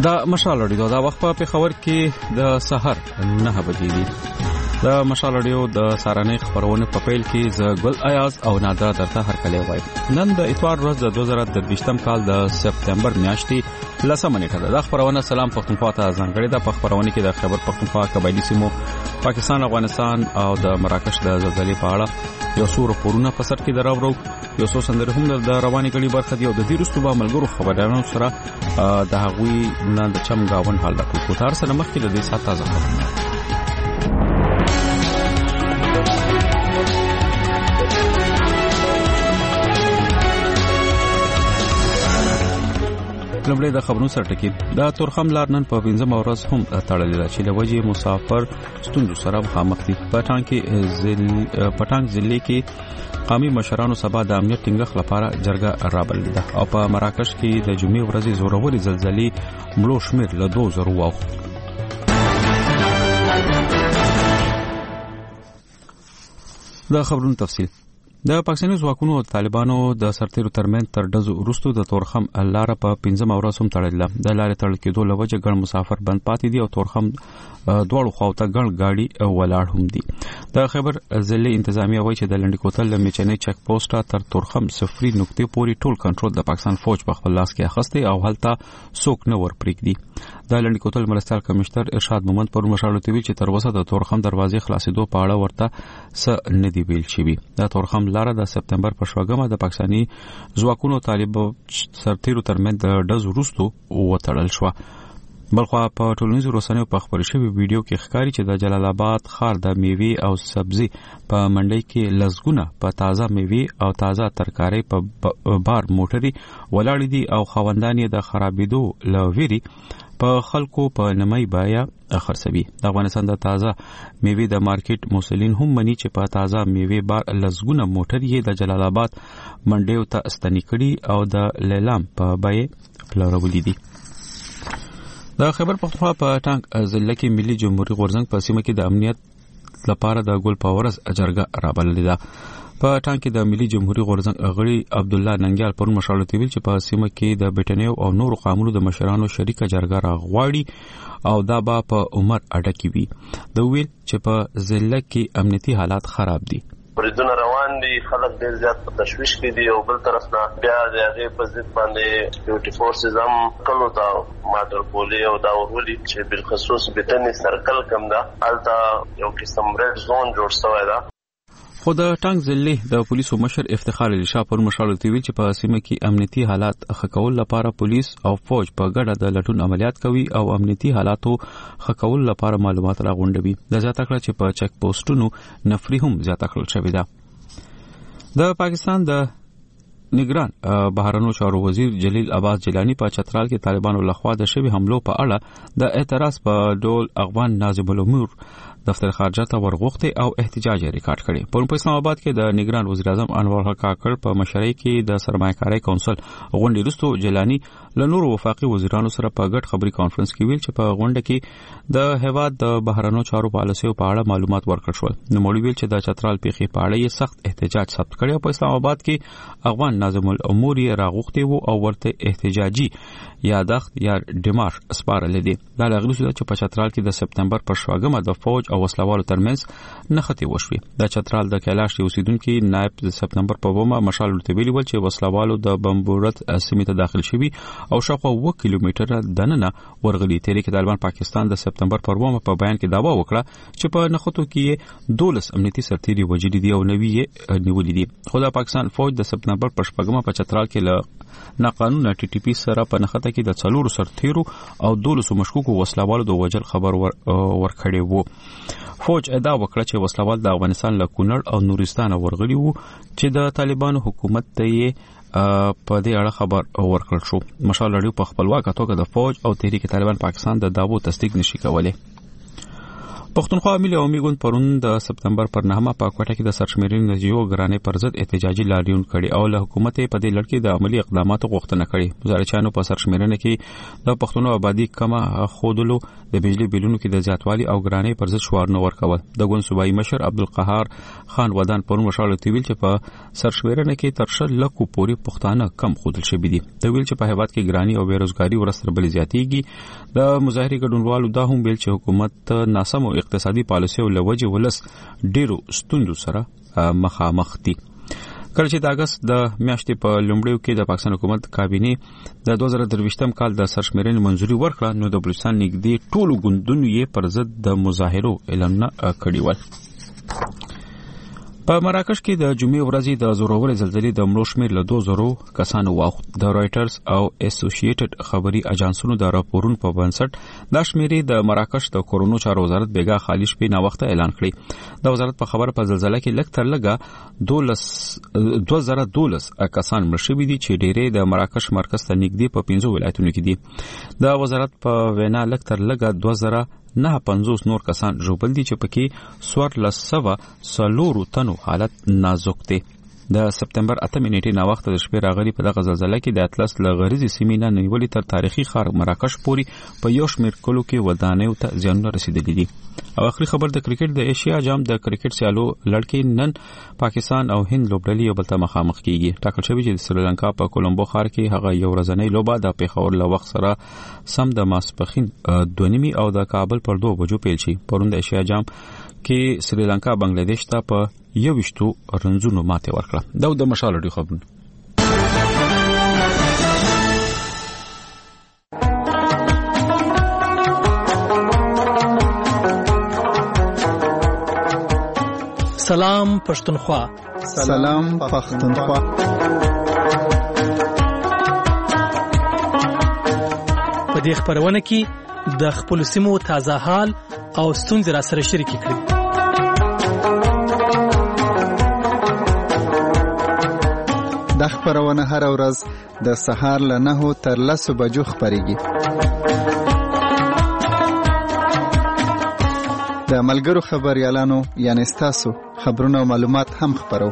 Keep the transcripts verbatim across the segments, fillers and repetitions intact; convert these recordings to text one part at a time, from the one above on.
دا مشال اړیو دا وخت په خبر کې د سحر نه بجې دي دا مشال اړیو د سارانې خبرونه په پیل کې ز ګل ایاز او نادر درته هر کله وای نن د اتوار ورځ د دوه زره درویشتم کال د سپتمبر میاشتې لسمه نیټه ده. د خبرونه سلام پښتونخوا ته ځانګړې ده. په خبرونه کې د خبر پښتونخوا قبایلی سیمو پاکستان افغانستان او د مراکش د زلزلې په اړه یو څو راپورونه په سر کې دراوړو یو څو سندره هم د رواني غړي برخه دی او د دې رستوبه ملګرو خبرانو سره د هغوی نه د چم گاون حال راټول کو تر سره مخکې د دې سات تازه خبرونه لمړی د خبرونو سره ټکی د تورخم لار نن په پنځم ورځ هم تړلې ده چې د وجې مسافر ستونزو سره مخامخ دي. پټان کې ضلع پټان ضلع کې قومي مشرانو سبا د امنیت ټینګښت لپاره جرګه رابللې ده او په مراکش کې د جمعې ورځې زوروري زلزلې مړو شمیر له دوه زرو واوښت. د خبرونو تفصیل د پاکستاني ځواکونو او طالبانو د سرتیرو ترمن تر دزو وروسته د تورخم لار په پنځم ورځ هم تړلې ده. د لارې تړل کېدو له وجې ګڼ مسافر بند پاتې دي او تورخم دواړو خواته ګڼ گاډي ولاړ هم دي. د خیبر ضلع انتظامیه وایي چې د لنډی کوتل له میچنې چک پوسټه تر تورخم صفري نقطې پورې ټول کنټرول د پاکستان فوج په خپل لاس کې اخیستی او هلته څوک نه ور پرېږدي. د لنډی کوتل مرستیال کمشنر ارشاد مومند پر مشالوت ویل چې تر اوسه د تورخم دروازې خلاصېدو په اړه ورته څه نه دی ویل شوی. د تورخم لار د سپتمبر په شپږمه د پاکستاني ځواکونو طالب سرتیرو ترمن د ډز وروسته وتړل شو. بلخوا په ټولنیزو رسنیو په خبري شوی ویډیو کې ښکاري چې د جلال آباد ښار د میوې او سبزي په منډي کې لزګونه په تازه میوې او تازه ترکاري په بار موټري ولاړ دي او خوندان د خرابېدو لويري په خلکو په نمای بایا خرڅوي. د افغانستان د تازه میوې د مارکیټ مسولین هم مني چې په تازه میوې بار لزګونه موټر یې د جلال آباد منډیو ته استنی کړي او د لیلام په بای پلورولې دي. د خبر پښتونخوا په ټانک ضلع کې ملي جمهوریت غورځنګ په سیمه کې د امنیت لپاره د ګل پاورز جرګه رابللې ده. په ټانک کې د ملي جمهوریت غورځنګ غړي عبد الله ننګیال پر مشالوت ویل چې په سیمه کې د بریټانیا او نورو قومونو د مشرانو شریکه جرګه راغواړي او دا به په عمر اډه کې وي. د ویل چې په ضلع کې امنیتي حالات خراب دي. بریدونه روان دي، خلک ډېر زیات په تشویش کې دي او بل طرف نه بیا د هغې په ضد باندې سکیورټي فورسز هم کلو ته ماډر بولي او دا ورولي چې بالخصوص بټنې سرکل کم ده هلته یو قسم ریډ زون جوړ شوی ده. خو د ټانک ضلع د پولیسو مشر افتخار علي شاه پر مشالوت ویل چې په سیمه کې امنیتي حالات ښه کول لپاره پولیس او فوج په ګډه د لټون عملیات کوي او امنیتي حالاتو ښه کول لپاره معلومات راغونډوي. د زیاته کړه چې په چک پوسټونو نفري هم زیاته کړل شوې ده. د پاکستان د نگران بهرنیو چارو وزیر جلیل عباس جیلانی په چترال کې طالبانو لخوا د شوی حملو په اړه د اعتراض په ډول افغان ناظم الامور دفتر خارجه ته ورغوښتي او احتجاج ریکارډ کړي. په اسلام آباد کې د نگران وزیر اعظم انور حق کاکړ په مشرۍ کې د سرمایه‌کاري کونسل غونډې وروسته جیلانی له نورو وفاقي وزیرانو سره په ګډ خبري کانفرنس کې ویل چې په غونډه کې د هیواد د بهرنیو چارو پالیسیو په اړه معلومات ورکړل شول. نو مولوی ویل چې د چترال پیښې په اړه یې سخت احتجاج ثبت کړی او په اسلام آباد کې افغان ناظم الامور یې راغوښتي وو او ورته احتجاجي یادښت یا ډیمار سپارل دي. دا لغړو چې په چترال کې د سپتمبر پر شپږمه د فوج او وسلوالو ترمنځ نښتې وشوي. د چترال د کیلاش اوسیدونکو نائب د سپتمبر په ومه مشال ورتویلی ول چې وسلوالو د بمبورت سیمې ته داخل شوي او شاوخوا اوه کیلومتره دننه ورغلي. تحریک طالبان پاکستان د سپتمبر پر ومه په بیان کې داوا وکړه چې په نښتو کې دولس امنیتي سرتیري وژلي دي او نوي یې نیولي دي. خو د پاکستان فوج د سپتمبر پر شپږمه په چترال کې له ناقانونه ټي ټي پی سره په نښته کې د څلورو سرتیرو او دولسو مشکوکو وسلوالو د وژل خبر ورکړی وو. فوج ادعا وکړه چې وسلوال د افغانستان له کونړ او نورستان ورغلي وو چې د طالبانو حکومت ته یې په دې اړه خبر ورکړل شو. مشال لړیو په خپلواکه توګه د فوج او تحریک طالبان پاکستان د داوو تصدیق نشي کولای. پښتونخوا ملي عمومي ګوند پرون د سپتمبر پر نهمه په کوټه کې د سرشمیرنې نتیجو ګرانې پر ضد احتجاجي لاریون کړي او له حکومت په دې لړ کې د عملی اقداماتو غوښتنه کړې. مظاهرچیانو په سرشمیرنه کې د پښتونو آبادی کمه خودلو د بجلی بیلونو کې د زیاتوالي او ګرانې پر ضد شعارونه ورکول. د ګوند صوبایي مشر عبدالقهار خان ودان پرون مشال ته ویل چې په سرشمیرنه کې تر شل لکو پورې پښتانه کم خودل شوي دي. د ویل چې په هیواد کې ګراني او بیروزګاری ورسره بل زیاتېږي. د مظاهرې ګډونوالو دا هم ویل چې حکومت ناسم اقتصادي پالیسي او لوجه ولس ډیرو ستوندو سره مخامخ دي. کله چې د اگست د میاشتې په لومړیو کې د پاکستان حکومت کابینه د دوه زره درویشتم کال د سرشمیرنې منځوري ورکړه نو د بلوچستان نږدې ټولو ګوندونو یې پر ضد د مظاهرو اعلانونه کړي ول. په مراکش کې د جمعې ورځې د زورورې زلزلې د مړو شمېر له دوه زرو کسانو واوښت. د رایټرز او اسوسییټډ خبري اجانسونو د راپورونو په بنسټ دا شمېرې د مراکش د کورونو چارو وزارت بیګا خالی شپې نه وخت اعلان کړی. د وزارت په خبره په زلزلې کې لږ تر لږه دوه زره دولس کسان مړ شوي دي چې ډېرې د مراکش مرکز ته نږدې په پنځو ولایتونو کې دي. د وزارت په وینا لږ تر لږه دوه زره نه پنځوس نور کسان ژوبل دي چې پکې څوار لس سوه څلورو تنو حالت نازک دی. د سپتمبر اتمې نیټې نا وخت د شپې راغلي په دغه زلزلې کې د اطلس له غریزي سیمې نه نیولې تر تاریخي ښار مراکش پورې په یو شمېر کلو کې ودانیو ته زیانونه رسیدلي دي. او اخري خبر د کرکټ د ایشیا جام د کرکټ سیالو لړکې نن پاکستان او هند لوبډلې یو بل ته مخامخ کیږي. ټاکل شوی چې د سریلانکا په کولمبو ښار کې هغه یو ورځنۍ لوبه د پیښور له وخت سره سم د ماسپخین دوه نیمې او د کابل پر دوه بجو پیل شي. پرون د ایشیا جام کې سریلانکا بنگلاديش ته په یوشتو رنزونو ماته ورکړه. دا د مشال لري خبرونه. سلام پښتونخوا. سلام پښتونخوا. په دې خبرونه کې د خپل سیمو تازه حال او ستونزې را سره شریک کړئ. د خبرونه هر ورځ د سهار له نهو تر لسو بجو خبريږي. د ملګرو خبريالانو یعنی ستاسو خبرونه او معلومات هم خبرو.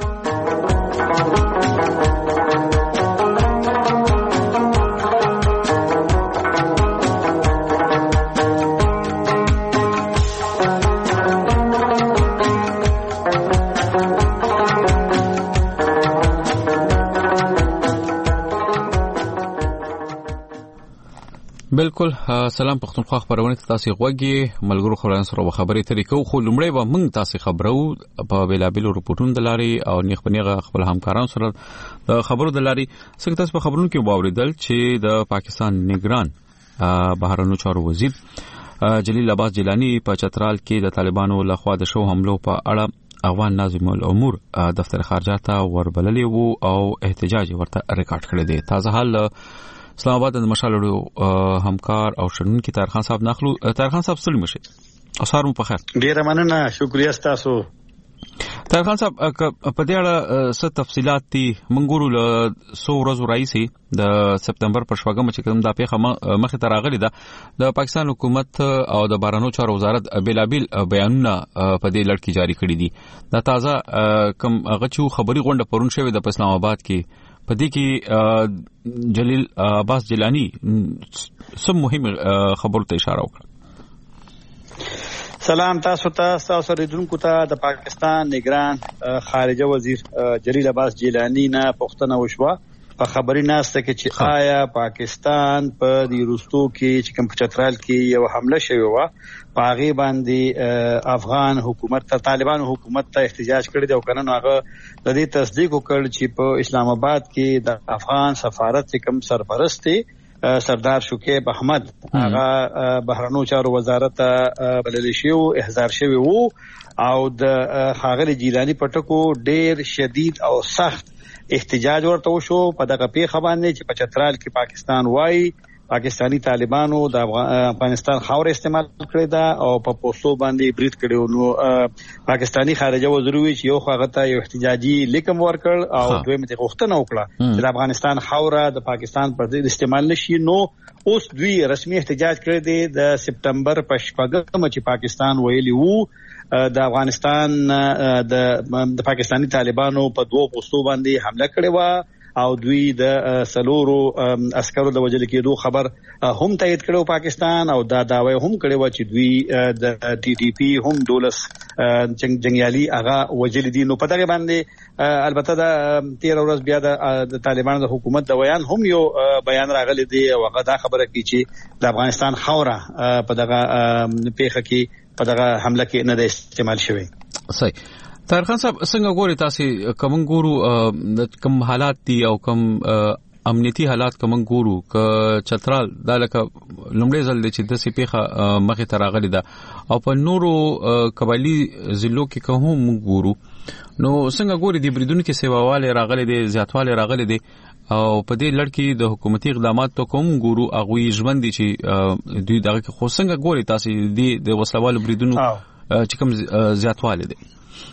بالکل. سلام پښتونخوا خبرونه تاسو غوږی ملګرو خبرونه سره خبرې ترې کوو. خو لومړی به موږ تاسو خبرو په بیلابل رپورټونو د لاري او نیخبنیغه خپل همکارانو سره د خبرو د لاري څنګه تاسو په خبرونو کې واوریدل چې د پاکستان نگران بهرنیو چارو وزیر جلیل عباس جیلانی په چترال کې د طالبانو لخوا د شو حملو په اړه افغان ناظم الامور دفتر خارجه ته وربللی وو او احتجاج ورته ریکارډ کړی دی. تازه حال اسلام آباد د مشالړو همکار او شنونکو طاهر خان صاحب ناخلو. طاهر خان صاحب سلام شه. اسار مو په خیر. ډیره مننه. شکریا تاسو. طاهر خان صاحب په دې اړه څه تفصيلات دي منګورو له څو ورځې راځي د سپتمبر په شپږم چې کوم د پیښه مخه ته راغلي ده د پاکستان حکومت او د بهرنیو چارو وزارت بیلابل بیانونه په دې لړ کې جاری کړي دي. دا تازه کوم هغه چې خبري غونډه پرون شوې د اسلام آباد کې په دې کې جلیل عباس جیلانی سم مهم خبرو ته اشاره وکړه. سلام تاسو ته تاسو ریدونکو ته د پاکستان نگران خارجه وزیر جلیل عباس جیلانی نه پوښتنه وشوه په خبري ناسته کې چې آیا پاکستان په دې روستو کې چې کوم چترال کې یو حمله شوی و په هغه باندې افغان حکومت ته طالبانو حکومت ته احتجاج کړی دی او کنه هغه د دې تصدیق وکړ چې په اسلام آباد کې د افغان سفارت کوم سرپرست سردار شکیب احمد هغه بهرنیو چارو وزارت بلل شو احضار شوی وو او د خاغلی جیلانی پټکو ډیر شدید او سخت احتجاج ورته وشو په دغه پیښه باندې چې په چترال کې پاکستان وای پاکستانی طالبانو د افغانستان خاور استعمال کړی دا او په پوسټو باندې برید کړو. نو پاکستانی خارجه وزیر وی چې یو هغه ته یو احتجاجي لیکم ورکړ او دوی مته غوښتنه وکړه چې د افغانستان خاور د پاکستان پر ضد استعمال نشي. نو اوس دوی رسمي احتجاج کړی دی د سپتمبر په شپږم چې پاکستان ویلی وو د افغانستان د پاکستانی طالبانو په دوه پوسټو باندې حمله کړې و او دوی د سلورو عسکرو د وژل کېدو خبر هم تایید کړو پاکستان او دا داوی هم کړی و چې دوی د ټي ټي پی هم دولس جنگیالي هغه وژل دي. نو په دغه باندې البته د تیر ورځ بیا د طالبانو د حکومت د بیان هم یو بیان راغلی دی او هغه دا خبره کوي چې د افغانستان خوره په دغه پیښه کې په دغه حمله کې نه د استعمال شوی. صحیح. طاهر خان صاحب څنګه ګوري تاسو کوم ګورو کوم حالات دي او کوم امنیتي حالات کوم ګورو ک چترال دا لکه لومړی ځل چې د سپیخه مخه تراغلی دا او په نورو قبایلی ضلعو کې کوم ګورو نو څنګه ګوري د بریدونکو سیواواله راغلي دي زیاتواله راغلي دي او په دې لړ کې د حکومتي اقدامات ته کوم ګورو اغوی ژوند دي چې دوی دغه خو څنګه ګوري تاسو د وسلوال بریدونو چې کوم زیاتواله دي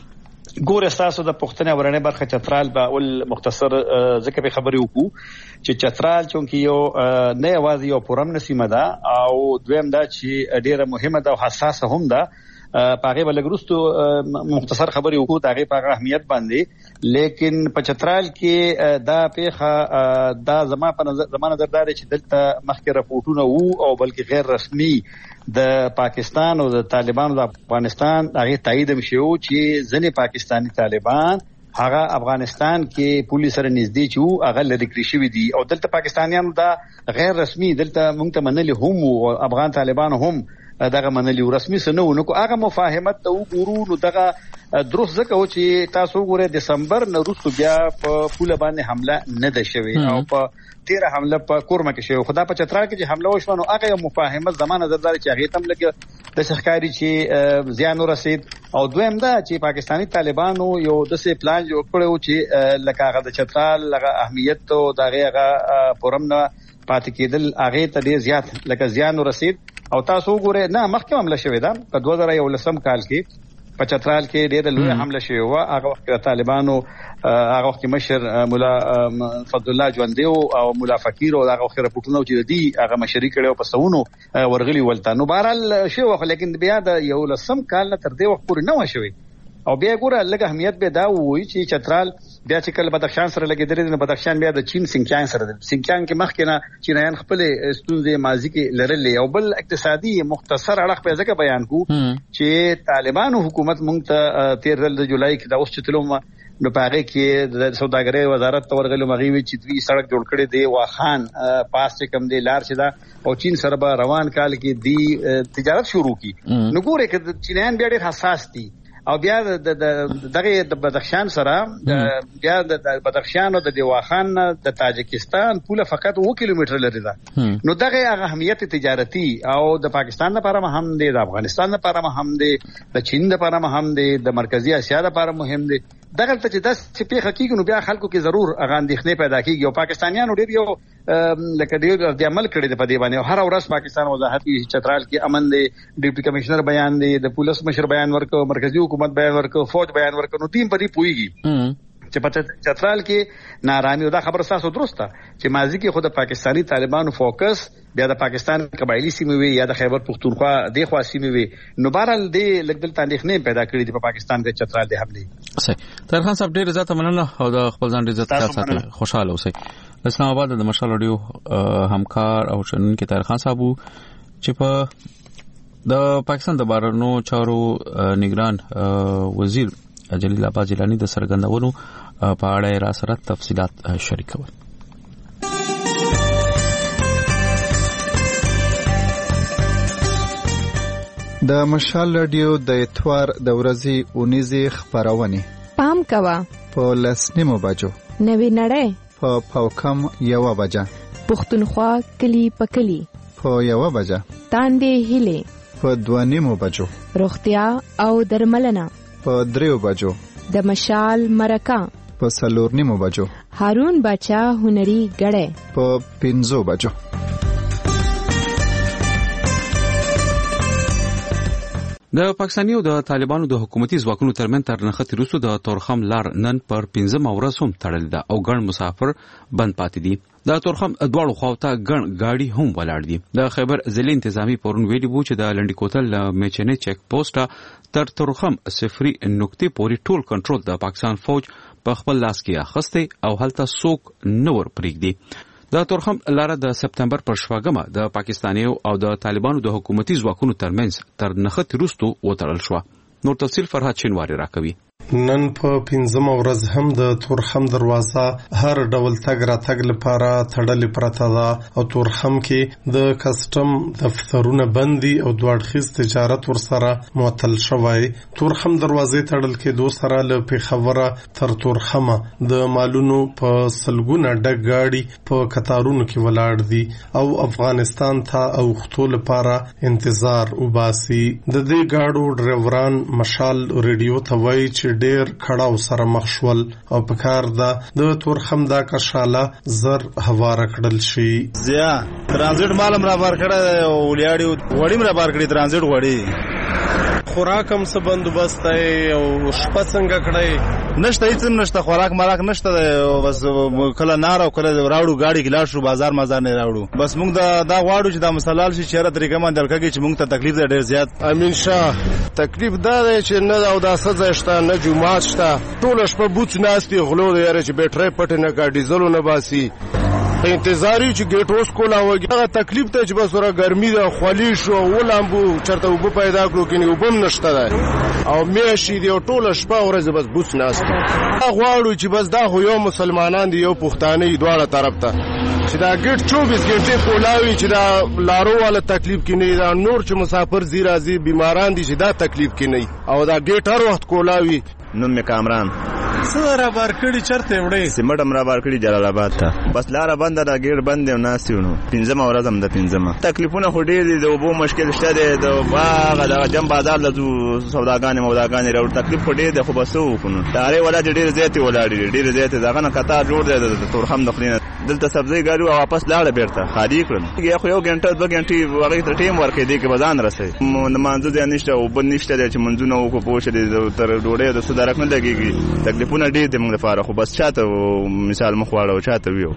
ګور اساسو د پښتنه ورنه برخه چترال به ول مختصر ذکر به خبرې وکړو چې چترال چونکی یو نه आवाज یو پرم نسیمه ده او دویم دا چې ډیره مهمه ده او حساسه هم ده. پاغه بلګروستو مختصر خبرې وکړو داغه پاغه اهمیت باندې لیکن په چترال کې دا پیخه دا زما په نظر زما نظر دا چې دلته مخکې راپورټونه وو او بلکې غیر رسمي د پاکستان او د طالبانو د افغانستان هغه تایید شو چې ځنې پاکستانی طالبان هغه افغانستان کې پولیس سره نږدې چې هغه لری کړی شوی دي او دلته پاکستانیانو دا غیر رسمي دلته مونږ ته منلي هم او افغان طالبان هم دغه منلي رسمي سنو نو هغه مفاهمت ته وګورو نو دغه درست ځکه و چې تاسو ګوره دسمبر نه وروسته بیا په پوله باندې حمله نه ده شوې او په تیره حمله په کورمه کې شوې خدا په چترال کې چې حمله وشو نو هغه مفاهمت زمانه نظر چې هغه تم لګي د شخکاری چې زیان ورسید او دویم دا چې پاکستانی طالبانو یو د سه پلان جوړ کړو چې لکه هغه د چترال لغه اهمیت او دغه هغه پرمنه پاتې کېدل هغه ته ډیر زیات لکه زیان ورسید او تاسو ګوره نه مخکې حمله شوې ده په دوه زره یولسم کال کې په چترال کې ډېر لوی حمله شوې و هغه وخت طالبانو هغه وخت مشر مولا فضل الله ژوندیو او مولا فقیر او هغه وخت راپورټونه چې دی هغه مشري کړي او په سونو ورغلي ولته نو بهرال شو خو لیکن بیا د یولسم کال نه تر دې وخت پورې نه و شوې او بیا ګوره لږ اهمیت به دا وایي چې چترال بیا چې کله بدخشان سره لګیدل نه بدخشان بیا د چین سینکیان سره د سینکیان کې مخکې نه چینایان خپل ستونزې ماضي کې لرلې او بل اقتصادي مختصر اړخ په ځکه بیان کو چې طالبانو حکومت مونږ ته تیر د جولای کې دا اوس چې تلوم نو پاره کې د سوداګرۍ وزارت تورغلو مغوي چې دوی سړک جوړ کړي دی واخان پاس چې کم دی لار شدا او چین سره به روان کال کې دی تجارت شروع کی نو ګوره کې چینایان بیا ډېر حساس دي او بیا د دغه د بدخشان سره بیا د بدخشان او د دیواخان د تاجکستان پوله فقط اوه کیلومتر لري ده نو دغه اهمیت تجارتي او د پاکستان لپاره مهم دی د افغانستان لپاره مهم دی د چین لپاره مهم دی د مرکزی اسیا لپاره مهم دی دغه ته چې د سپیخ حقیقت نو بیا خلکو کې ضرور اغه اندېښنې پیدا کیږي او پاکستانیانو ډېر یو لکه ډېر د عمل کړي د پدې باندې هر ورځ پاکستان وضاحت کوي چترال کې امن دی ډیپټي کمشنر بیان دی د پولیس مشر بیان ورکو مرکزی حکومت بیان ورکو فوج بیان ورکو نو تیم پرې پويږي چې په چترال کې نارامي دا خبره تاسو درسته چې ماضي کې خود پاکستانی طالبانو فوکس بیا د پاکستان قبایلی سیمې وي یا د خیبر پختونخوا د خوا سیمې وي نو بهرال د لګدل تاندېخ پیدا کړې دي په پاکستان کې چترال د حمله صحیح. طاهر خان صاحب ډېر زیات مننه او د خپل ځان عزت ساتي خوشاله اوسئ. اسلام آباد د مشال اډیو همکار او شنن کې طاهر خان صاحب چې په د پاکستان د بهرنیو چارو نگران وزیر جلیل آباد جیلانی د سرګندونو په اړه را سره تفصيلات شریکول. د مشال رادیو د اتوار د ورځې اونیزه خبرونه پام کوا په لسنیمو بجو نوی نړۍ په پاوکم یو بجا پښتونخوا کلی پکلی په یو بجا تاندې هله په دوانیمو بجو روغتیا او درملنه په دریو بجو د مشال مرکا په سلورنیمو بجو هارون بچا هنري غړې په پنځو بجو د پاکستاني او د طالبانو د حکومتي ځواکونو ترمن تر نښتې وروسته د تورخم لار نن پر پنځمه ورځ هم تړل ده او ګڼ مسافر بند پاتې دي. د تورخم دواړو خواته ګڼ ګاډي هم ولاړ دي. د خیبر ضلع انتظامی پرون ویلي وو چې د لنډي کوتل میچنې چیک پوسټه تر تورخم صفري نقطې پورې ټول کنټرول د پاکستان فوج په خپل لاس کې اخیستی او هلته څوک نه ور پرېږدي. د تورخم لاره د سپتمبر پر شپږمه د پاکستانیو او د طالبانو د حکومتي ځواکونو ترمنځ تر نښتې وروسته وتړل شوه. نور تفصیل فرهاد شینواری راکوي. نن په پنځمه ورځ هم د تورخم دروازه هر ډول تګ راتګ لپاره تړلې پرته ده او تورخم کې د کسټم دفترونه بندي او دوه اړخیز تجارت ورسره معطل شوی. تورخم دروازې تړل کېدو سره له پیښوره تر تورخمه د مالونو په سلګونه ډک ګاډي په کتارونو کې ولاړ دي او افغانستان ته اوښتو لپاره انتظار وباسي. د دې ګاډو ډرایوران مشال ریډیو ته وایي چې ډیر کړهو سره مخ شول او په کار ده د تورخم دا کشاله زر هواره کړل شي. زیا ترانزیت مالم را بار کړه او ولیاړي وړیم را بار کړی ترانزیت وړي خوراک هم څه بندوبست او شپه څنګه کړی نشته هیڅ نشته خوراک مراک نشته بس کله نار او کله راوړو گاډي ګلاړ شو بازار مازار نه راوړو بس موږ دا دا غواړو چې دا مسلال شي چیرې طریقه باندې دلکه چې موږ ته تکلیف ده ډیر زیات. امین شاه تکلیف دا دی چې نه او دا سزا شته نه جمعات شته ټول شپه بوت ناستي غلو دی چې بیټری پټ نه کا ډیزل نه باسي انتظاری چې ګیټوس کولا وږي هغه تکلیف ته چې بس ورا ګرمي ده خولي شو ولامبو چرته وب پیدا کړو کینی وبم نشته ده او میشي دی ټول شپه ورځ بس بوت ناستي غواړو چې بس دا خو یو مسلمانان دی یو پښتانه دواړه طرف ته چې دا ګټ چوبیس غنټه کولاوي چې دا لارو والا تکلیف کې نه دا نور چې مسافر زیرازي بیماران دي چې دا تکلیف کې نه او دا ګټ هر وخت کولاوي. نوم می کامران سره بار کړي چرته وړي سیمټم را بار کړي جلال آباد ته بس لار بند دا ګیر بند او ناسیونو پنځمه ورځ هم د پنځمه تکلیفونه خوري دي د وبو مشکل شته دي د باغ د جنب بازار د سوداګانې موداګانې راو تکلیف خوري دي خو بسو کنو تاره ولا ډیر زیاتې ولاړې ډیر زیاتې دغه نه قطار جوړ دی د تورخم د خلینه دلته سبزی ګاډي واپس لاړه بیرته خالي کړل یا خو یو غنټه دوه غنټې وغه ته ټیم ورکې دی کې بزان رسي منځ دې نشته او بل نشته چې منځونه وکړو پوښتې دي تر ډوړې د صدارت نه لګيږي تکلیفونه ډېر دي موږ لپاره خو بس چاته مثال مخواړه او چاته ویو.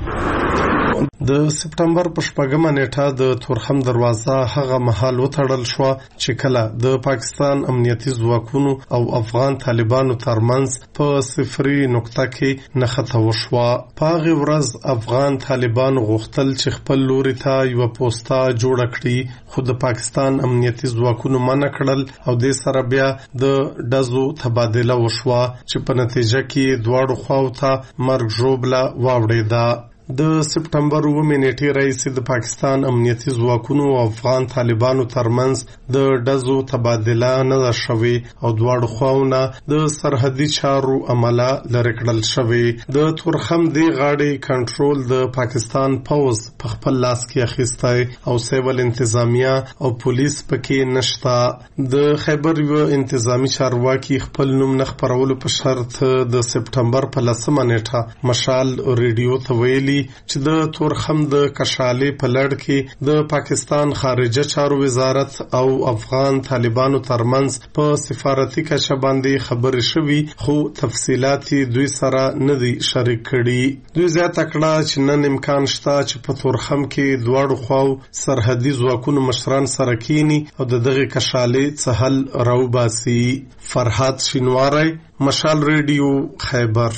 د سپتمبر په شپږمه نیټه د تورخم دروازه هغه مهال وتړل شو چې کله د پاکستان امنیتي ځواکونو او افغان طالبانو ترمنځ په صفري نقطه کې نښته وشوه. په هغه ورځ افغان طالبان غوښتل چې خپل لوري ته یو پوسټه جوړه کړي خو د پاکستان امنیتي ځواکونو منع کړل او د سره بیا د ډزو تبادله وشوه چې په نتیجه کې دواړو خواو ته مرګ ژوبله واوړېده. د سپتمبر اوومې نیټې راهیسې د پاکستان امنیتي ځواکونو او افغان طالبانو ترمنځ د ډزو تبادله نه ده شوې او دواړو خواوونه د سرحدي چارو عمله لرې کړل شوې. د تورخم دې غاړې کنټرول د پاکستان پوځ په خپل لاس کې اخیستی او سیول انتظامیه او پولیس پکې نشته. د خیبر یو انتظامی چارواکي خپل نوم نه خپرولو په شرط د سپتمبر په لسمه نیټه مشال ریډیو ته ویلي چې د تورخم د کشالې په لړ کې د پاکستان خارجه چارو وزارت او افغان طالبانو ترمنځ په سفارتي کچه باندې خبرې شوې خو تفصیلات دوی سره نه دي شریک کړي. دوی زیاته کړه چې نن امکان شته چې په تورخم کې دواړو خواو سرحدي ځواکونو مشران سره کینی او د دغه کشالې څه حل راوباسي. فرهاد شینواری مشال ریډیو خیبر.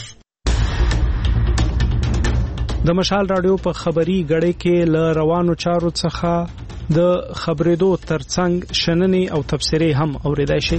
د مشال رادیو په خبري غړې کې ل روانو چارو څخه د خبرېدو ترڅنګ شننې او تفسیرې هم اوریدای شي.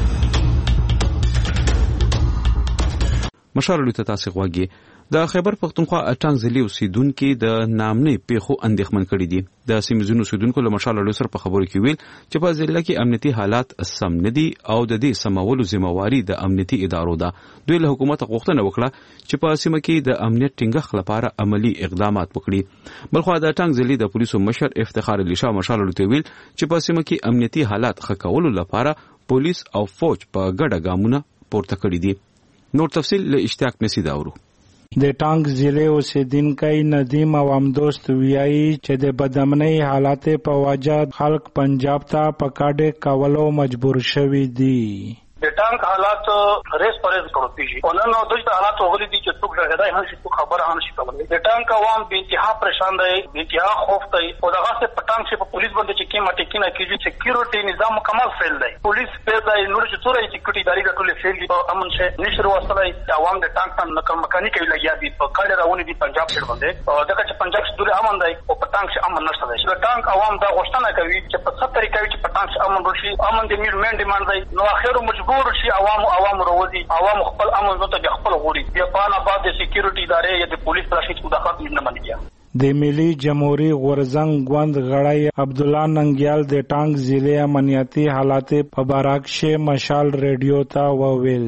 مشال رادیو ته تاسو غواګي د خیبر پختونخوا اټان ضلع اوسیدونکو د نامنې پیښو اندېښمن کړي دي. د سیمزونو اوسیدونکو له مشال رادیو سره په خبرو کې ویل چې په ضلع کې امنیتي حالات سم نه دي او د دې سمولو ذمہواری د امنیتي ادارو ده. دوی له حکومت غوښتنه وکړه چې په سیمه کې د امنیت ټینګښت لپاره عملی اقدامات وکړي. بلخو د اټان ضلع د پولیسو مشر افتخار علي شاه مشال رادیو ته ویل چې په سیمه کې امنیتي حالات ښه کولو لپاره پولیس او فوج په ګډه ګامونه پورته کړي دي. نور تفصیل له اشتیاق نسی داورو. د ټانک ضلع اوسیدونکی ندیم عوام دوست ویایي چې د بدامنۍ حالات په وجه خلک پنجاب ته په کډه کولو مجبور شوي دي. د ټانک حالات ریس پرېز کړو پیږي او نن نو دغه حالات وګړي دي چې څوک راغلی هم شي څوک خبره هم شي کولای. د ټانک عوام به انتها پریشان دي، به انتها خوف دي او دغه څه په ټانک چې په پولیس باندې چې کیمه ټیکنه کیږي سکیورټي نظام مکمل فیل دی. پولیس په دای نور چې څوره سکیورټي ادارې ټولې فیل دي او امن شه نشر وصلای عوام د ټانک ته نقل مکاني کوي لګیا دي په کډه راونی دي پنجاب سره باندې او دغه چې پنجاب څخه امن دی او په ټانک څخه امن نشته دی. د ټانک عوام دا غوښتنه کوي چې په څه طریقې چې په ټانک څخه امن وشي، امن د میډ مین ډیماند دی. نو اخر مجبور شي عوام عوام وروزي، عوام خپل امن نو ته خپل غوري بیا پانا بعد د سکیورټي ادارې یا د پولیس راشد مداخلت نه مني. د ملي جمهوریت غورزنګ غوند غړی عبد الله ننګیال د ټانک ضلع امنیتي حالات په بارکشه مشال ریډیو ته وویل.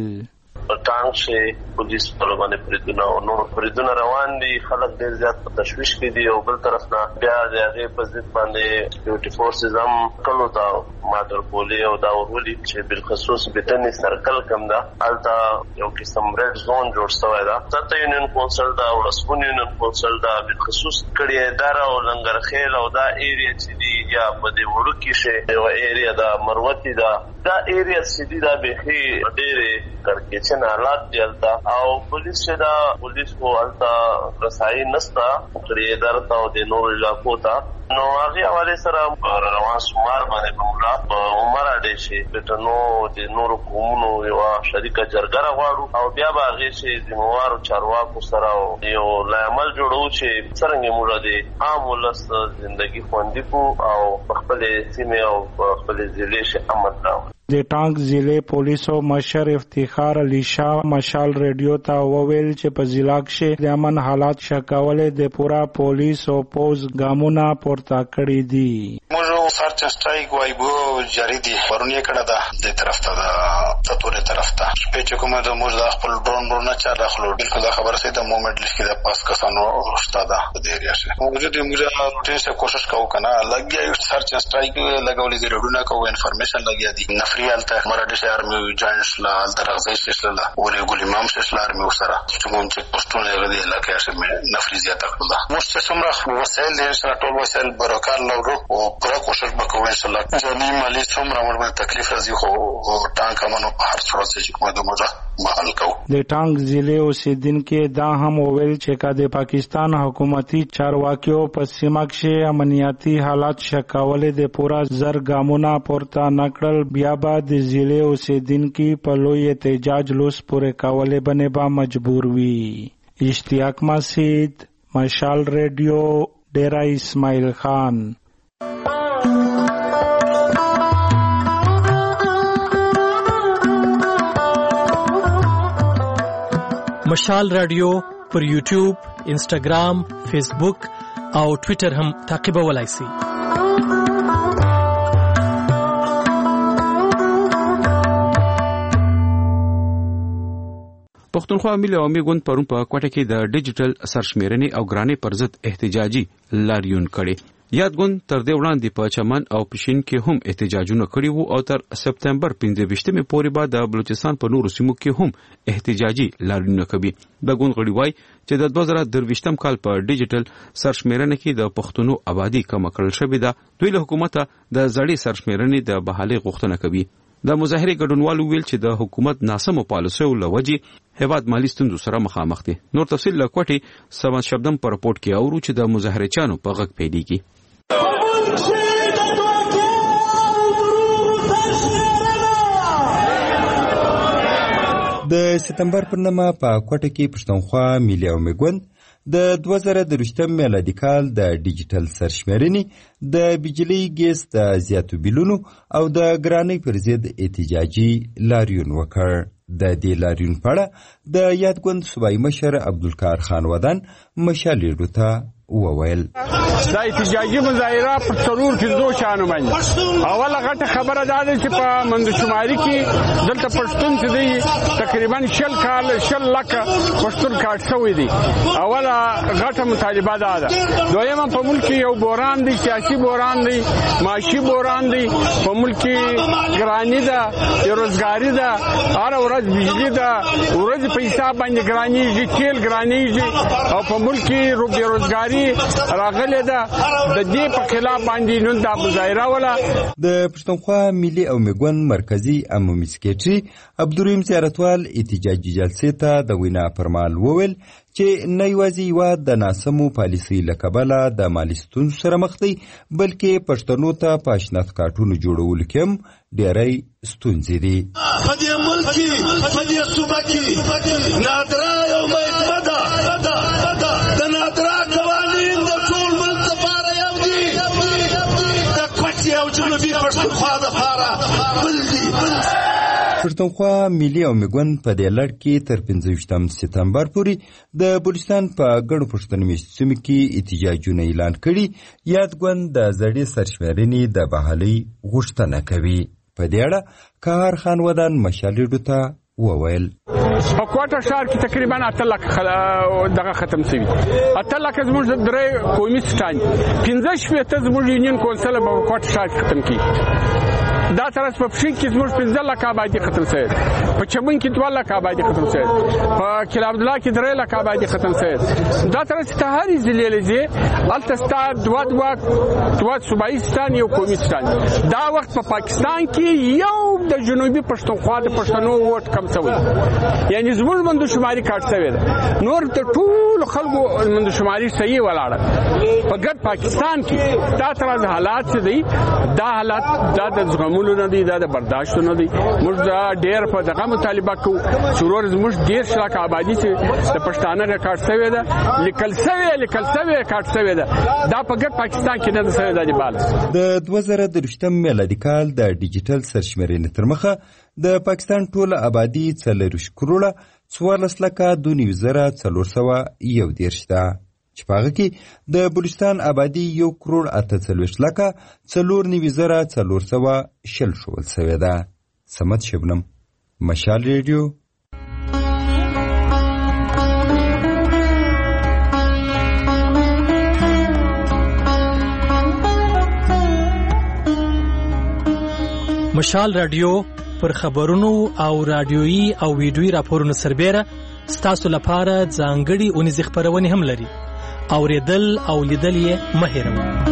ټانک شي پولیس په لمنه پریدونه او نور پریدونه روان دي، خلک ډیر زیات په تشویش کې دي او بل طرف نه بیا د هغه په ضد باندې ډیوټي فورسز هم کلو تا ماډر پولی او دا ورولي چې بل خصوص بتنی سرکل کم دا التا یو قسم ریډ زون جوړ شوی دا. ته یونین کونسل دا او رسپون یونین کونسل دا بل خصوص کړي اداره او لنګر خیل او دا ایریا چې دی یا په دې وړو کې شي یو ایریا دا مروتی دا دا ایریا چې دی دا به ډېر کړکېچن حالات دی التا او پولیس دا پولیس کو التا رسایي نستا کړي اداره ته او د نور علاقو ته نو هغه حواله سره روان سمار باندې مولا عمر اډې شي د نو د نور قومونو یو شریکه جرګه غواړو او بیا به هغه شي ذمہوار چارواکو سره یو لامل جوړو چې څنګه مولا دي عام ولس ژوندۍ خوندې کو او خپل سیمه او خپل ضلع شي امن راوړي. د ټانک ضلع پولیسو مشر افتخار علی شاه مشال ریډیو ته وویل چې په ضلع کې د امن حالات شکولې د پورا پولیس او پوز ګامونه پورته کړی دي. موږ سرچ سټرایک وایو جاری دي پرونی کړه دا د طرف ته دا تطوري طرف ته چې کومه د موږ د خپل ډرون ډرون نه چا داخلو بالکل دا خبره سي د مومنت لیست کې د پاس کسانو شته دا د ایریا شه موږ دې موږ ټین څه کوشش کوو کنه لګي سرچ سټرایک لګولې دي ډونه کوو انفارمیشن لګیا دي نفریال ته مرادش ارمي جاینس لا درغزي شسلا ولې ګل امام شسلا ارمي وسره چې موږ چې پښتون لري د علاقې شه نفري زیاته کړل موږ چې څومره وسایل دي سره ټول وسایل برکار لورو او پوره کوشش وکړو ان شاء الله ځاني مالي څومره ورته تکلیف راځي خو ټانک امنو په هر څه چې کومه د موږ محل کو. د ټانک ضلع اوسیدونکو دا هم وویل چې کا د پاکستان حکومتي چارواکیو په سیمه کې امنیتي حالات شکولې د پورا زر ګامونه پورته نکړل بیا به د ضلع اوسیدونکو په لوی احتجاج لوس پورې کولې باندې به مجبور وي. اشتیاق مسعود مشال ریډیو ډیرا اسماعیل خان. مشال رادیو پر یوټیوب، انسټاګرام، فیسبوک او ټوئیټر هم تعقیبولای شئ. پښتونخوا ملي عوامي ګوند پرون په کوټه کې د ډیجیټل سرشمیرنې او ګرانې پر ضد احتجاجي لاریون کړي. یاد ګوند تر دې وړاندې په چمن او پښین کې هم احتجاجونه کړي وو او تر سپتمبر پنځه ویشتمې پورې به د بلوچستان په نورو سیمو کې هم احتجاجي لاریونونه کوي. د ګوند غړي وایي چې د دوه زره درویشتم کال په ډیجیټل سرشمیرنې کې د پښتنو آبادی کم کړل شوې ده. دوی له حکومت د زړې سرشمیرنې د بحالي غوښتنه کوي. د مظاهرې ګډونوالو ویل چې د حکومت ناسمو پالیسیو لوجې هیواد مالی ستونزو سره مخامخ دي. نور تفصیل له کوټې سمن شبدم پر رپورت کې اورو چې د مظاهرې چانو په غږ پیډيږي. د سپتمبر پر نمه په کوټه کې پښتونخوا ملي عوامي ګوند د دوه زره درویشتم میلادي کال د ډیجیټل سرشمیرنې د بجلی ګیس د زیاتو بیلونو او د ګرانۍ پر ضد احتجاجي لاریون وکړ. د دې لاریون په اړه د یاد ګوند صوبایي مشر عبدالقاهر خان ودان مشال ریډیو ته وویل دا احتجاجي مظاهره په څلور پنځو شانو باندې اوله غټه خبره دا ده چې په مندشماري کې دلته پښتون چې دی تقریبا شل کال شل لکه پښتون کاټ شوی دی اوله غټه مطالبه دا ده. دویمه په ملک یو بوران دی، سیاسي بوران دی، معاشي بوران دی، په ملک ګرانی ده، روزګاری ده، هر ورځ بجلی ده، ورځ په حساب باندې ګرانیږي، تیل ګرانیږي او په ملک رو بیروزګاری راغله ده. د دې په خلاف باندې نن دا مظاهره ولا د پښتونخوا ملي او میګون مرکزی عمومي سکریټري عبدالرحیم زیارتوال احتجاجي جلسې ته د وینا پرمال وویل چې نه یوازې یواد د ناسمو پالیسۍ له کبله د مالي ستونزو سره مخ دی، بلکې پښتنو ته په اشنات کارټونو جوړولو کې هم ډېری ستونزې دي. په دې ملک کې په دې صوبه کې نادره یو محکمه ده، د نادره قوانین د ټول ملک لپاره یو دي، د کوټې او جنوبي پښتونخوا لپاره بل دي. پښتونخوا ملي او میګون په دې لړ کې تر پنځه ویشتم سپتمبر پورې د بلوچستان په ګڼو پښتنو میشتو سیمو کې احتجاجونه اعلان کړي. یاد ګوند د زړې سرشمېرنې د بحالۍ غوښتنه کوي. په دې اړه کار خان ودان مشالېډو ته وویل په کوټه ښار کې تقریبا اته لکه دغه ختم شوي، اته لکه زموږ د درې قومي سټان، پنځه شپېته زموږ یونین کونسل په کوټه ښار کې ختم کیږي. دا طرز په پښین کې زموږ پنځه لکه آبادي ختم شوی، په چمن کې دوه لکه آبادي ختم شوی، په کلا عبدالله کې درې لکه آبادي ختم شوی. دا طرز ته هرې ضلع لځې هلته ستا دوه دوه دوه صوبایي سټان یو قومي سټان. دا وخت په پاکستان کې یو د جنوبي پښتونخوا د پښتنو ووټ کم شوی، یعنی زموږ مندشماري کاټ شوی ده، نور د ټولو خلکو مندشماري صحیح ولاړه. په ګډ پاکستان کې دا طرز حالات چې دی، دا حالات دا د زغمولو نه دي، دا د برداشت نه دي. موږ دا ډېر په دغه مطالبه کوو چې ورور زموږ ډېر شلاک آبادي چې د پښتانه کاټ شوی ده، لیکل شوی لیکل شوی کاټ شوی ده، دا په ګډ پاکستان کې نه ده شوی. دا د بال د دوه زره درویشتم میلادي کال د ډیجیټل سرشمېرنې تر مخه د پاکستان ټوله آبادي څلرویشت کروړه څوارلس لکه دوه نوي زره څلور سوه یو دېرش ده، چې په هغه کې د بلوچستان آبادي یو کروړ اته څلوېښت لکه څلور نوي زره څلور سوه شل ښوول سوې ده. صمد شبنم، مشال ریډیو. مشال رادیو پر خبرونو او رادیویي او ویډیویي راپورونو سربېره ستاسو لپاره ځانګړي اونیزې خپرونې هم لري. اوریدل او لیدل یې مه هېروئ.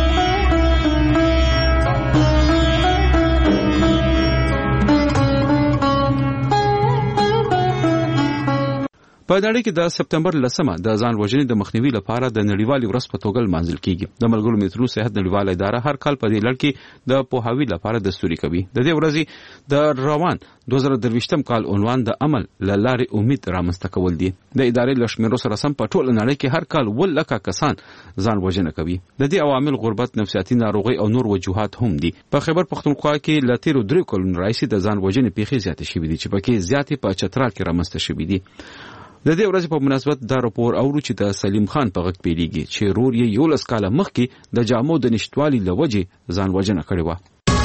په نړۍ کې د سپتمبر لسمه د ځان وژنې د مخنیوي لپاره د نړیوالې ورځ په توګه لمانځل کیږي. د ملګرو ملتونو صحت نړیواله اداره هر کال په دې لړ کې د پوهاوي لپاره دستوري کوي. د دې ورځې د روان دوه زره درویشتم کال عنوان د عمل له لارې امید رامنځته کول دي. د ادارې له شمیرو سره سم په ټوله نړۍ کې هر کال اووه لکه کسان ځان وژنه کوي. د دې عوامل غربت، نفسیاتي ناروغۍ او نور وجوهات هم دي. په خیبر پښتونخوا کې له تیرو درې کلونو راهیسې د ځان وژنې پیښې زیاتې شوې دي، چې پکې زیاتې په چترال کې رامنځته شوې دي. د دې ورځې په مناسبت دا راپور اورو چې د سلیم خان په غږ پیلېږي چې رور یې یولس کاله مخکې د جامو د نشتوالي له وجې ځان وژنه کړې وه.